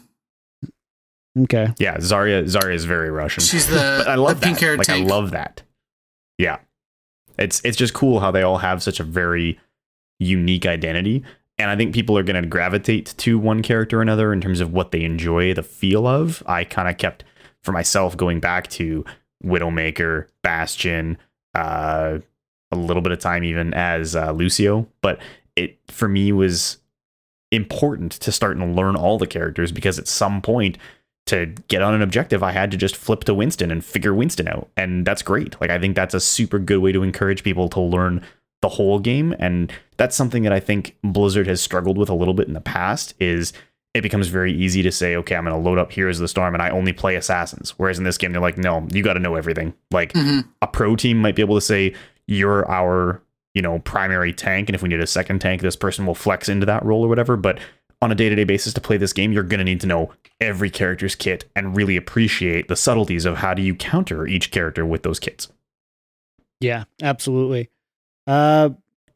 Okay. Yeah, Zarya Zarya is very Russian. she's the, but I love the pink that. haired Like, tank. I love that. Yeah. It's it's just cool how they all have such a very unique identity. And I think people are going to gravitate to one character or another in terms of what they enjoy the feel of. I kind of kept, for myself, going back to Widowmaker, Bastion, uh, a little bit of time even as uh, Lucio. But it, for me, was important to start and learn all the characters, because at some point, to get on an objective, I had to just flip to Winston and figure Winston out. And that's great. Like, I think that's a super good way to encourage people to learn the whole game. And that's something that I think Blizzard has struggled with a little bit in the past, is it becomes very easy to say, okay, I'm going to load up Heroes of the Storm and I only play assassins. Whereas in this game, they're like, no, you got to know everything. Like, Mhm. a pro team might be able to say, you're our, you know, primary tank, and if we need a second tank, this person will flex into that role or whatever. But on a day-to-day basis, to play this game, you're going to need to know every character's kit and really appreciate the subtleties of how do you counter each character with those kits. Yeah, absolutely. Uh,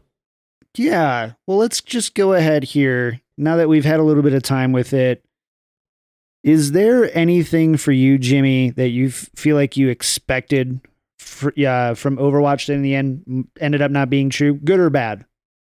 yeah. Well, let's just go ahead here. Now that we've had a little bit of time with it, is there anything for you, Jimmy, that you f- feel like you expected for, yeah, from Overwatch that in the end m- ended up not being true, good or bad?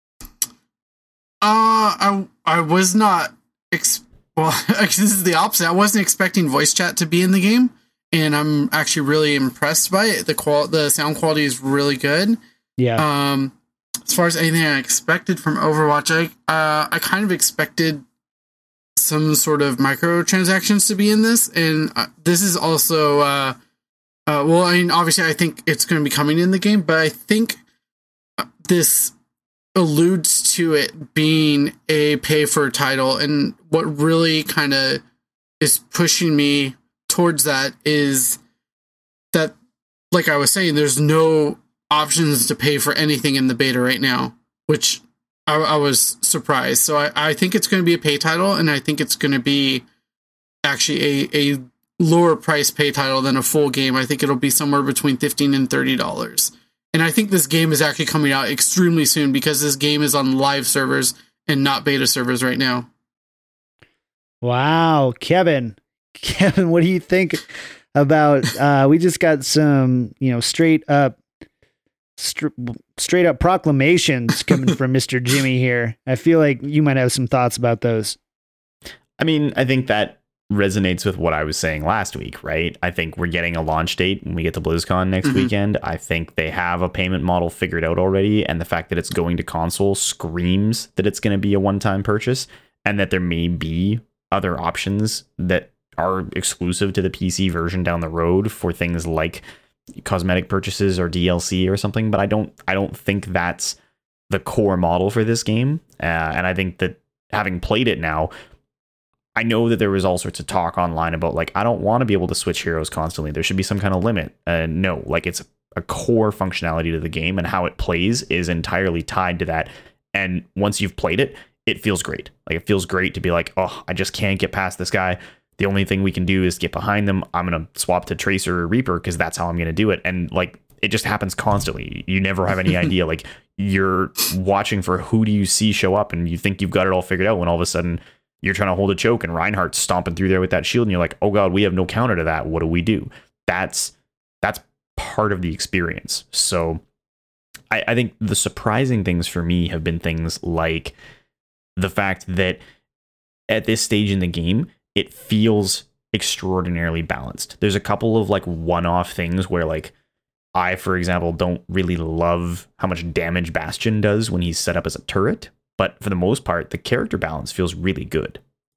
Uh, I I was not. Ex- well, actually, this is the opposite. I wasn't expecting voice chat to be in the game, and I'm actually really impressed by it. The qual the sound quality is really good. Yeah. Um, as far as anything I expected from Overwatch, I uh, I kind of expected some sort of microtransactions to be in this, and uh, this is also uh, uh, well, I mean, obviously, I think it's going to be coming in the game, but I think uh, this alludes to it being a pay for title, and what really kind of is pushing me towards that is that, like I was saying, there's no options to pay for anything in the beta right now, which I, I was surprised. So I, I think it's going to be a pay title, and I think it's going to be actually a, a lower price pay title than a full game. I think it'll be somewhere between fifteen and thirty dollars. And I think this game is actually coming out extremely soon, because this game is on live servers and not beta servers right now. Wow, Kevin. Kevin, what do you think about uh we just got some, you know, straight up str- straight up proclamations coming from Mister Jimmy here. I feel like you might have some thoughts about those. I mean, I think that resonates with what I was saying last week, right? I think we're getting a launch date when we get to BlizzCon next Mhm. weekend. I think they have a payment model figured out already, and the fact that it's going to console screams that it's going to be a one-time purchase, and that there may be other options that are exclusive to the P C version down the road for things like cosmetic purchases or D L C or something. But I don't, I don't think that's the core model for this game, uh, and I think that having played it now, I know that there was all sorts of talk online about like, I don't want to be able to switch heroes constantly. There should be some kind of limit. Uh, no, like it's a core functionality to the game, and how it plays is entirely tied to that. And once you've played it, it feels great. Like it feels great to be like, oh, I just can't get past this guy. The only thing we can do is get behind them. I'm going to swap to Tracer or Reaper because that's how I'm going to do it. And like, it just happens constantly. You never have any idea. Like you're watching for who do you see show up, and you think you've got it all figured out when all of a sudden you're trying to hold a choke and Reinhardt's stomping through there with that shield, and you're like, oh God, we have no counter to that. What do we do? That's, that's part of the experience. So I, I think the surprising things for me have been things like the fact that at this stage in the game, it feels extraordinarily balanced. There's a couple of like one-off things where like I, for example, don't really love how much damage Bastion does when he's set up as a turret, but for the most part, the character balance feels really good.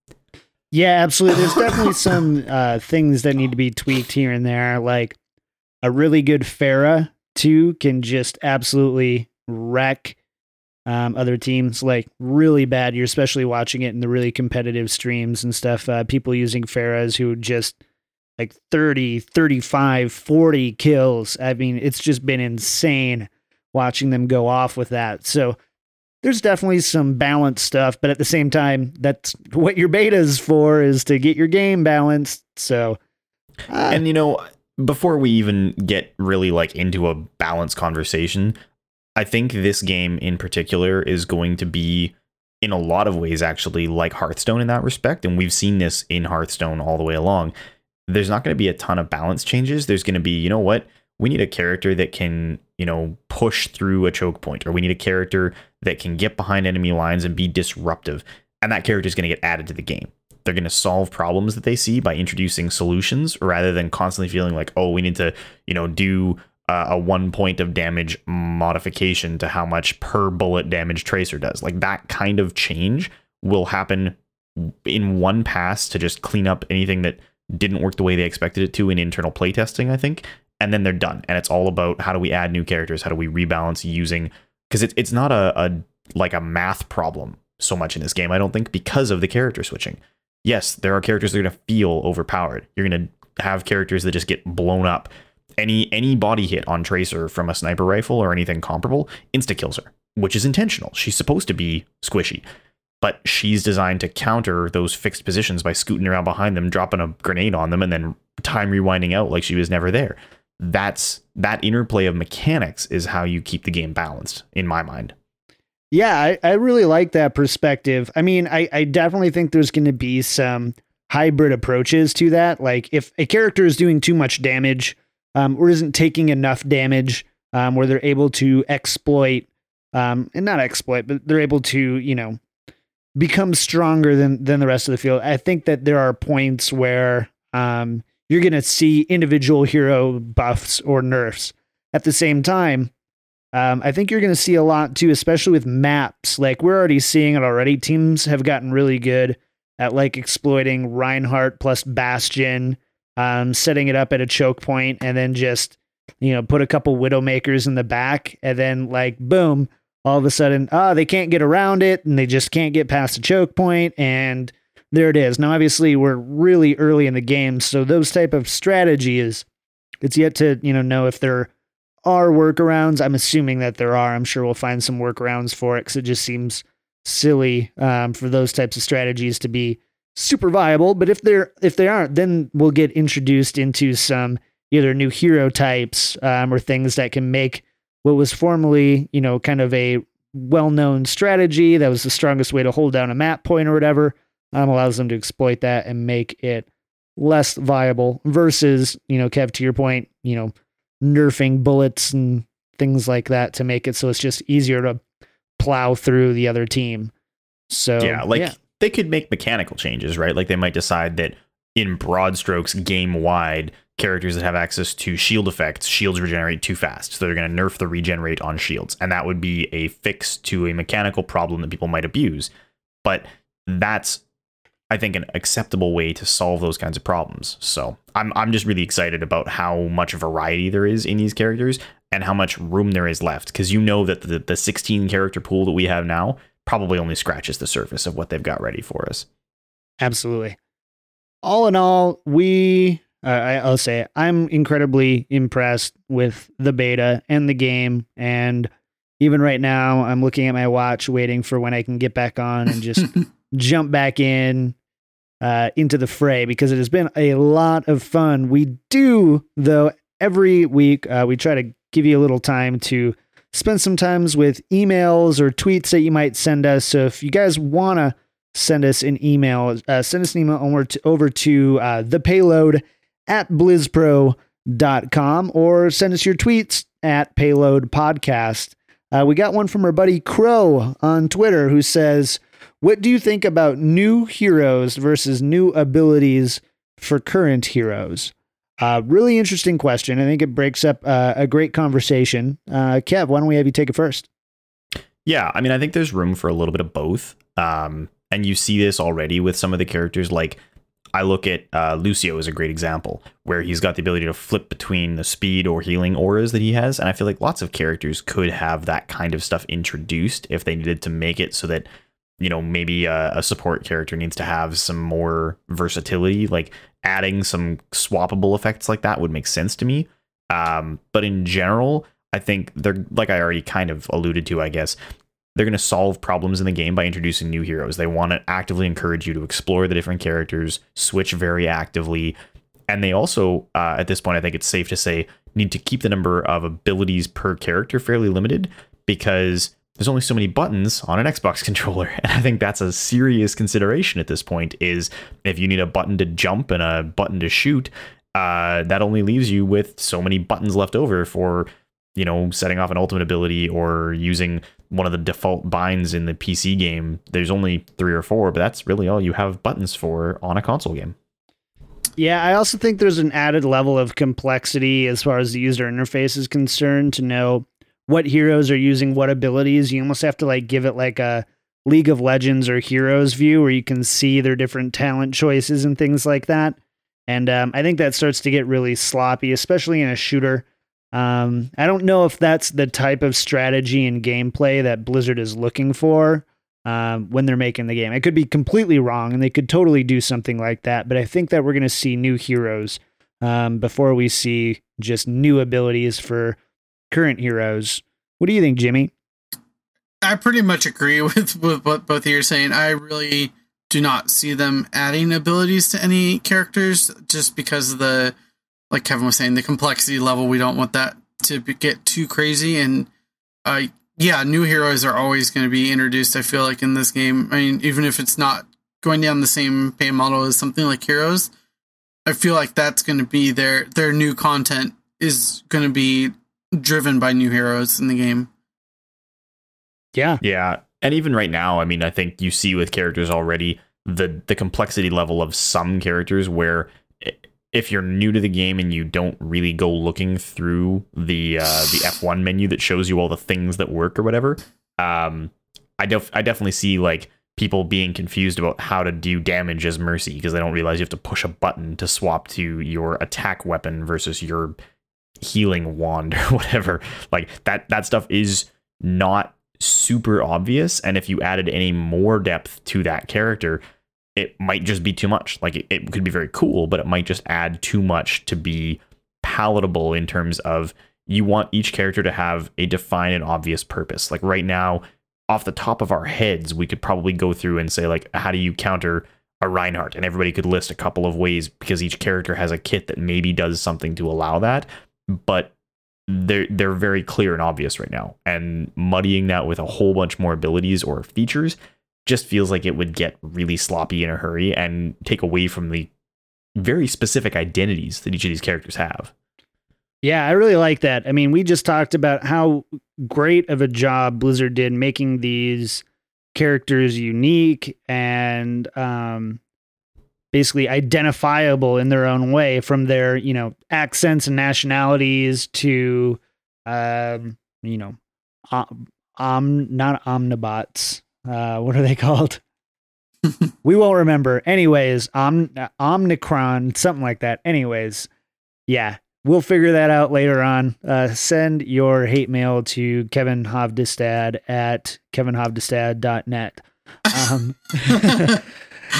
Yeah, absolutely. There's definitely some uh, things that need to be tweaked here and there. Like a really good Pharah too can just absolutely wreck um, other teams. Like really bad. You're especially watching it in the really competitive streams and stuff. Uh, people using Pharahs who just like thirty, thirty-five, forty kills. I mean, it's just been insane watching them go off with that. So there's definitely some balanced stuff, but at the same time, that's what your beta is for, is to get your game balanced. So, uh, and you know, before we even get really like into a balanced conversation, I think this game in particular is going to be in a lot of ways actually like Hearthstone in that respect. And we've seen this in Hearthstone all the way along. There's not going to be a ton of balance changes. There's going to be, you know what? We need a character that can, you know, push through a choke point, or we need a character that can get behind enemy lines and be disruptive. And that character is going to get added to the game. They're going to solve problems that they see by introducing solutions rather than constantly feeling like, oh, we need to, you know, do uh, a one point of damage modification to how much per bullet damage Tracer does. Like that kind of change will happen in one pass to just clean up anything that didn't work the way they expected it to in internal playtesting, I think. And then they're done. And it's all about how do we add new characters? How do we rebalance using, because it's it's not a, a like a math problem so much in this game, I don't think, because of the character switching. Yes, there are characters that are going to feel overpowered. You're going to have characters that just get blown up. Any any body hit on Tracer from a sniper rifle or anything comparable insta kills her, which is intentional. She's supposed to be squishy, but she's designed to counter those fixed positions by scooting around behind them, dropping a grenade on them, and then time rewinding out like she was never there. That's that interplay of mechanics is how you keep the game balanced, in my mind. Yeah, I, I really like that perspective. I mean, I, I definitely think there's going to be some hybrid approaches to that. Like if a character is doing too much damage um, or isn't taking enough damage um, where they're able to exploit, um, and not exploit, but they're able to, you know, become stronger than, than the rest of the field. I think that there are points where um, you're going to see individual hero buffs or nerfs. At the same time, um, I think you're going to see a lot too, especially with maps. Like we're already seeing it already. Teams have gotten really good at like exploiting Reinhardt plus Bastion, um, setting it up at a choke point, and then just, you know, put a couple Widowmakers in the back, and then like, boom, all of a sudden, oh, they can't get around it, and they just can't get past a choke point, and there it is. Now, obviously, we're really early in the game, so those type of strategies, it's yet to, you know, know if there are workarounds. I'm assuming that there are. I'm sure we'll find some workarounds for it, because it just seems silly um, for those types of strategies to be super viable. But if they're if they aren't, then we'll get introduced into some either new hero types um, or things that can make what was formerly, you know, kind of a well-known strategy that was the strongest way to hold down a map point or whatever, um, allows them to exploit that and make it less viable versus, you know, Kev, to your point, you know, nerfing bullets and things like that to make it so it's just easier to plow through the other team. So yeah, like yeah. They could make mechanical changes, right? Like they might decide that in broad strokes, game wide, characters that have access to shield effects, shields regenerate too fast. So they're going to nerf the regenerate on shields. And that would be a fix to a mechanical problem that people might abuse. But that's, I think, an acceptable way to solve those kinds of problems. So I'm I'm just really excited about how much variety there is in these characters and how much room there is left. Because you know that the, the sixteen character pool that we have now probably only scratches the surface of what they've got ready for us. Absolutely. All in all, we, uh, I, I'll say, I'm incredibly impressed with the beta and the game. And even right now, I'm looking at my watch, waiting for when I can get back on and just jump back in uh, into the fray, because it has been a lot of fun. We do, though, every week, uh, we try to give you a little time to spend some times with emails or tweets that you might send us. So if you guys want to send us an email, uh, send us an email over to, over to uh, the payload at blizzpro dot com, or send us your tweets at payload podcast. Uh, we got one from our buddy Crow on Twitter who says, what do you think about new heroes versus new abilities for current heroes? Uh, really interesting question. I think it breaks up uh, a great conversation. Uh, Kev, why don't we have you take it first? Yeah, I mean, I think there's room for a little bit of both. Um, and you see this already with some of the characters. Like, I look at uh, Lucio as a great example, where he's got the ability to flip between the speed or healing auras that he has. And I feel like lots of characters could have that kind of stuff introduced if they needed to make it so that, you know, maybe a, a support character needs to have some more versatility. Like, adding some swappable effects like that would make sense to me. Um, but in general, I think they're, like I already kind of alluded to, I guess, they're going to solve problems in the game by introducing new heroes. They want to actively encourage you to explore the different characters, switch very actively. And they also, uh, at this point, I think it's safe to say, need to keep the number of abilities per character fairly limited, because there's only so many buttons on an Xbox controller. And I think that's a serious consideration at this point, is if you need a button to jump and a button to shoot, uh, that only leaves you with so many buttons left over for, you know, setting off an ultimate ability or using one of the default binds in the P C game. There's only three or four, but that's really all you have buttons for on a console game. Yeah, I also think there's an added level of complexity as far as the user interface is concerned to know what heroes are using what abilities. You almost have to like give it like a League of Legends or Heroes view where you can see their different talent choices and things like that. And um, I think that starts to get really sloppy, especially in a shooter. Um, I don't know if that's the type of strategy and gameplay that Blizzard is looking for um, when they're making the game. I could be completely wrong, and they could totally do something like that. But I think that we're going to see new heroes um, before we see just new abilities for current heroes. What do you think, Jimmy? I pretty much agree with, with what both of you are saying. I really do not see them adding abilities to any characters, just because of the, like Kevin was saying, the complexity level. We don't want that to be, get too crazy. And uh, yeah, new heroes are always going to be introduced, I feel like, in this game. I mean, even if it's not going down the same pay model as something like Heroes, I feel like that's going to be their, their new content is going to be driven by new heroes in the game. Yeah. Yeah. And even right now, I mean, I think you see with characters already the the complexity level of some characters where if you're new to the game and you don't really go looking through the uh, the F one menu that shows you all the things that work or whatever, um, I def- I definitely see like people being confused about how to do damage as Mercy, because they don't realize you have to push a button to swap to your attack weapon versus your healing wand or whatever. Like that that stuff is not super obvious, and if you added any more depth to that character, it might just be too much. Like it, it could be very cool, but it might just add too much to be palatable in terms of you want each character to have a defined and obvious purpose. Like right now, off the top of our heads, we could probably go through and say, like, how do you counter a Reinhardt? And everybody could list a couple of ways, because each character has a kit that maybe does something to allow that. But they're they're very clear and obvious right now, and muddying that with a whole bunch more abilities or features just feels like it would get really sloppy in a hurry and take away from the very specific identities that each of these characters have. Yeah, I really like that. I mean, we just talked about how great of a job Blizzard did making these characters unique and um basically identifiable in their own way, from their, you know, accents and nationalities to, um, you know, um, um not omnibots. Uh, what are they called? We won't remember. Anyways, Om- Omnicron, something like that. Anyways, yeah, we'll figure that out later on. Uh, send your hate mail to Kevin Hovdestad at kevin hovdestad dot net. Um,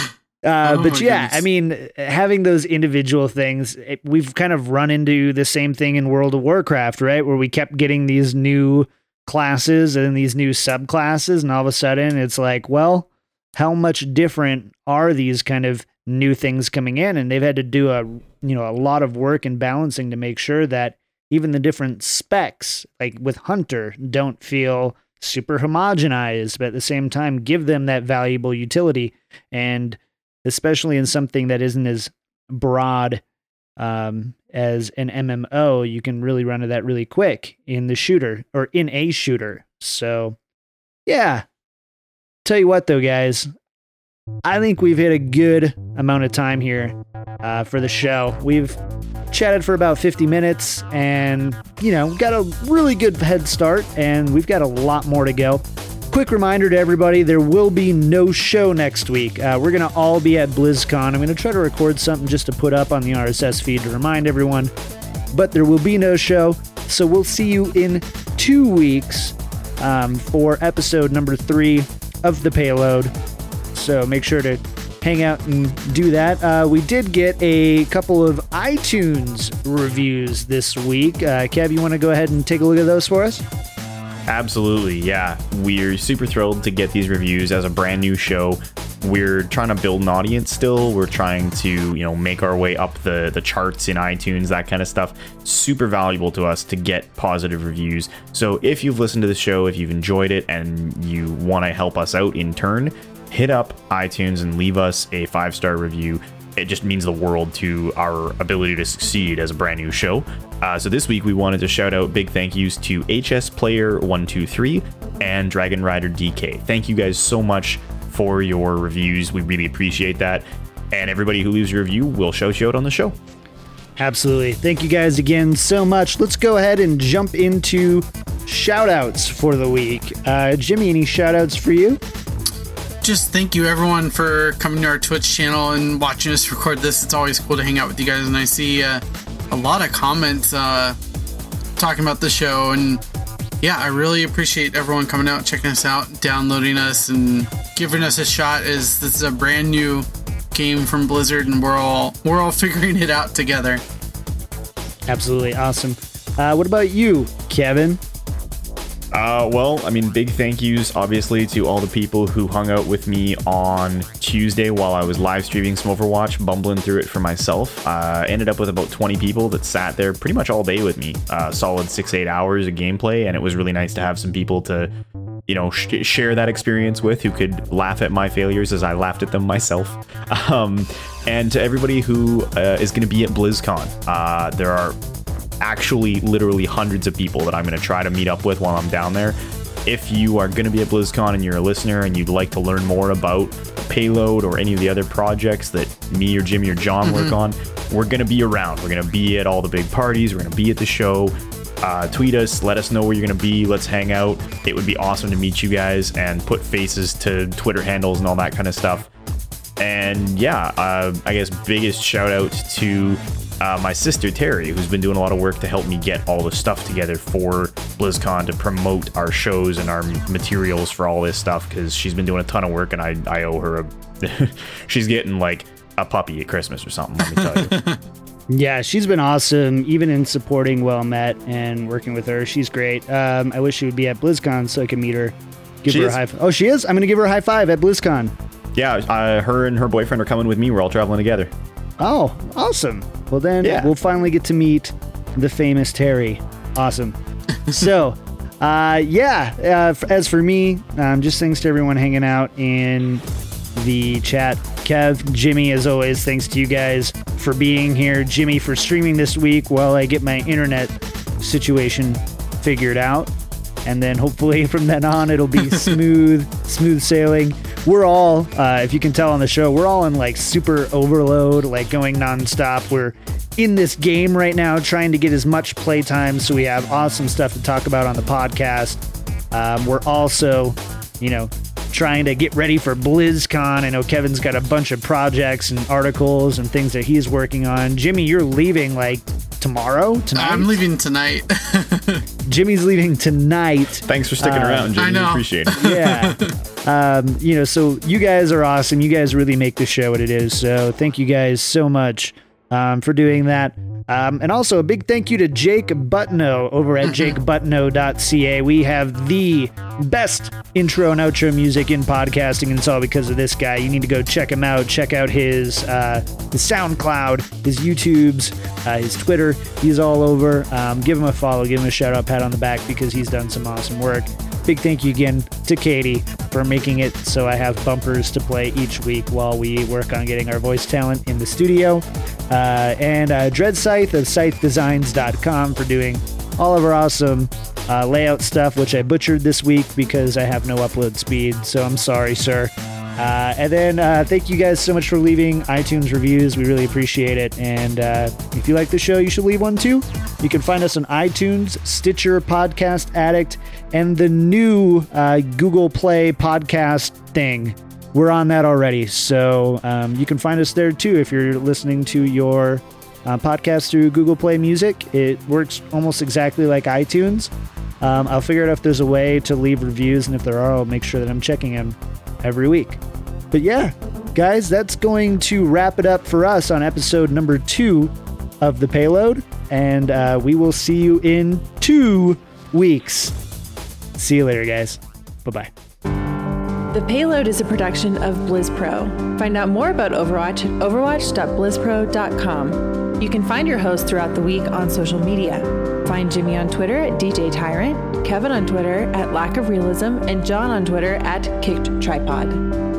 Uh, Oh but my yeah, goodness. I mean, having those individual things, it, we've kind of run into the same thing in World of Warcraft, right? Where we kept getting these new classes and these new subclasses, and all of a sudden it's like, well, how much different are these kind of new things coming in? And they've had to do a, you know, a lot of work and balancing to make sure that even the different specs, like with Hunter, don't feel super homogenized, but at the same time give them that valuable utility. And especially in something that isn't as broad um, as an M M O, you can really run to that really quick in the shooter or in a shooter. So yeah, tell you what though, guys, I think we've hit a good amount of time here uh, for the show. We've chatted for about fifty minutes and, you know, got a really good head start, and we've got a lot more to go. Quick reminder to everybody, there will be no show next week. Uh, we're going to all be at BlizzCon. I'm going to try to record something just to put up on the R S S feed to remind everyone, but there will be no show. So we'll see you in two weeks um, for episode number three of The Payload. So make sure to hang out and do that. Uh, we did get a couple of iTunes reviews this week. Uh, Kev, you want to go ahead and take a look at those for us? Absolutely, yeah. We're super thrilled to get these reviews as a brand new show. We're trying to build an audience still. We're trying to, you know, make our way up the, the charts in iTunes, that kind of stuff. Super valuable to us to get positive reviews. So if you've listened to the show, if you've enjoyed it, and you want to help us out in turn, hit up iTunes and leave us a five-star review. It just means the world to our ability to succeed as a brand new show. Uh, so this week we wanted to shout out big thank yous to H S Player one two three and Dragon Rider D K. Thank you guys so much for your reviews. We really appreciate that. And everybody who leaves a review, we'll shout you out on the show. Absolutely. Thank you guys again so much. Let's go ahead and jump into shout outs for the week. Uh, Jimmy, any shout outs for you? Just thank you everyone for coming to our Twitch channel and watching us record this. It's always cool to hang out with you guys, and I see uh, a lot of comments uh, talking about the show, and yeah, I really appreciate everyone coming out, checking us out, downloading us, and giving us a shot. As this is a brand new game from Blizzard, and we're all we're all figuring it out together. Absolutely awesome. Uh, what about you, Kevin? Uh, well, I mean, big thank yous, obviously, to all the people who hung out with me on Tuesday while I was live streaming some Overwatch, bumbling through it for myself. Uh, ended up with about twenty people that sat there pretty much all day with me. Uh, solid six, eight hours of gameplay, and it was really nice to have some people to, you know, sh- share that experience with, who could laugh at my failures as I laughed at them myself. Um, and to everybody who uh, is going to be at BlizzCon, uh, there are actually literally hundreds of people that I'm going to try to meet up with while I'm down there. If you are going to be at BlizzCon and you're a listener and you'd like to learn more about Payload or any of the other projects that me or Jimmy or John mm-hmm. work on, we're going to be around. We're going to be at all the big parties. We're going to be at the show. Uh, tweet us, let us know where you're going to be. Let's hang out. It would be awesome to meet you guys and put faces to Twitter handles and all that kind of stuff. And yeah, uh, I guess biggest shout out to Uh, my sister Terry, who's been doing a lot of work to help me get all the stuff together for BlizzCon to promote our shows and our materials for all this stuff, because she's been doing a ton of work, and I, I owe her a she's getting like a puppy at Christmas or something, let me tell you. Yeah, she's been awesome, even in supporting Well Met and working with her. She's great. Um, I wish she would be at BlizzCon so I could meet her, give she her is. a high five. Oh, she is? I'm going to give her a high five at BlizzCon. Yeah, uh, her and her boyfriend are coming with me. We're all traveling together. Oh, awesome. Well, then yeah. we'll finally get to meet the famous Terry. Awesome. So, uh, yeah, uh, as for me, um, just thanks to everyone hanging out in the chat. Kev, Jimmy, as always, thanks to you guys for being here. Jimmy for streaming this week while I get my internet situation figured out. And then hopefully from then on, it'll be smooth, smooth sailing. We're all, uh, if you can tell on the show, we're all in like super overload, like going nonstop. We're in this game right now, trying to get as much playtime so we have awesome stuff to talk about on the podcast. Um, we're also, you know, trying to get ready for BlizzCon. I know Kevin's got a bunch of projects and articles and things that he's working on. Jimmy, you're leaving like tomorrow? Tonight? I'm leaving tonight. Jimmy's leaving tonight. Thanks for sticking uh, around, Jimmy. I know. Appreciate it. Yeah. Um, you know, so you guys are awesome. You guys really make the show what it is. So thank you guys so much um, for doing that. Um, and also a big thank you to Jake Butno over at jake butno dot c a. We have the best intro and outro music in podcasting, and it's all because of this guy. You need to go check him out. Check out his, uh, his SoundCloud, his YouTubes, uh, his Twitter. He's all over. Um, give him a follow. Give him a shout out, pat on the back, because he's done some awesome work. Big thank you again to Katie for making it so I have bumpers to play each week while we work on getting our voice talent in the studio. Uh, and uh, Dread Scythe of scythe designs dot com for doing all of our awesome uh, layout stuff, which I butchered this week because I have no upload speed. So I'm sorry, sir. Uh, and then uh, thank you guys so much for leaving iTunes reviews. We really appreciate it. And uh, if you like the show, you should leave one too. You can find us on iTunes, Stitcher, Podcast Addict, and the new uh, Google Play podcast thing. We're on that already. So um, you can find us there too if you're listening to your uh, podcast through Google Play Music. It works almost exactly like iTunes. Um, I'll figure out if there's a way to leave reviews, and if there are, I'll make sure that I'm checking them every week. But yeah, guys, that's going to wrap it up for us on episode number two of The Payload, and uh, we will see you in two weeks. See you later, guys. Bye-bye. The Payload is a production of BlizzPro. Find out more about Overwatch at overwatch dot blizz pro dot com. You can find your host throughout the week on social media. Find Jimmy on Twitter at D J Tyrant, Kevin on Twitter at Lack of Realism, and John on Twitter at Kicked Tripod.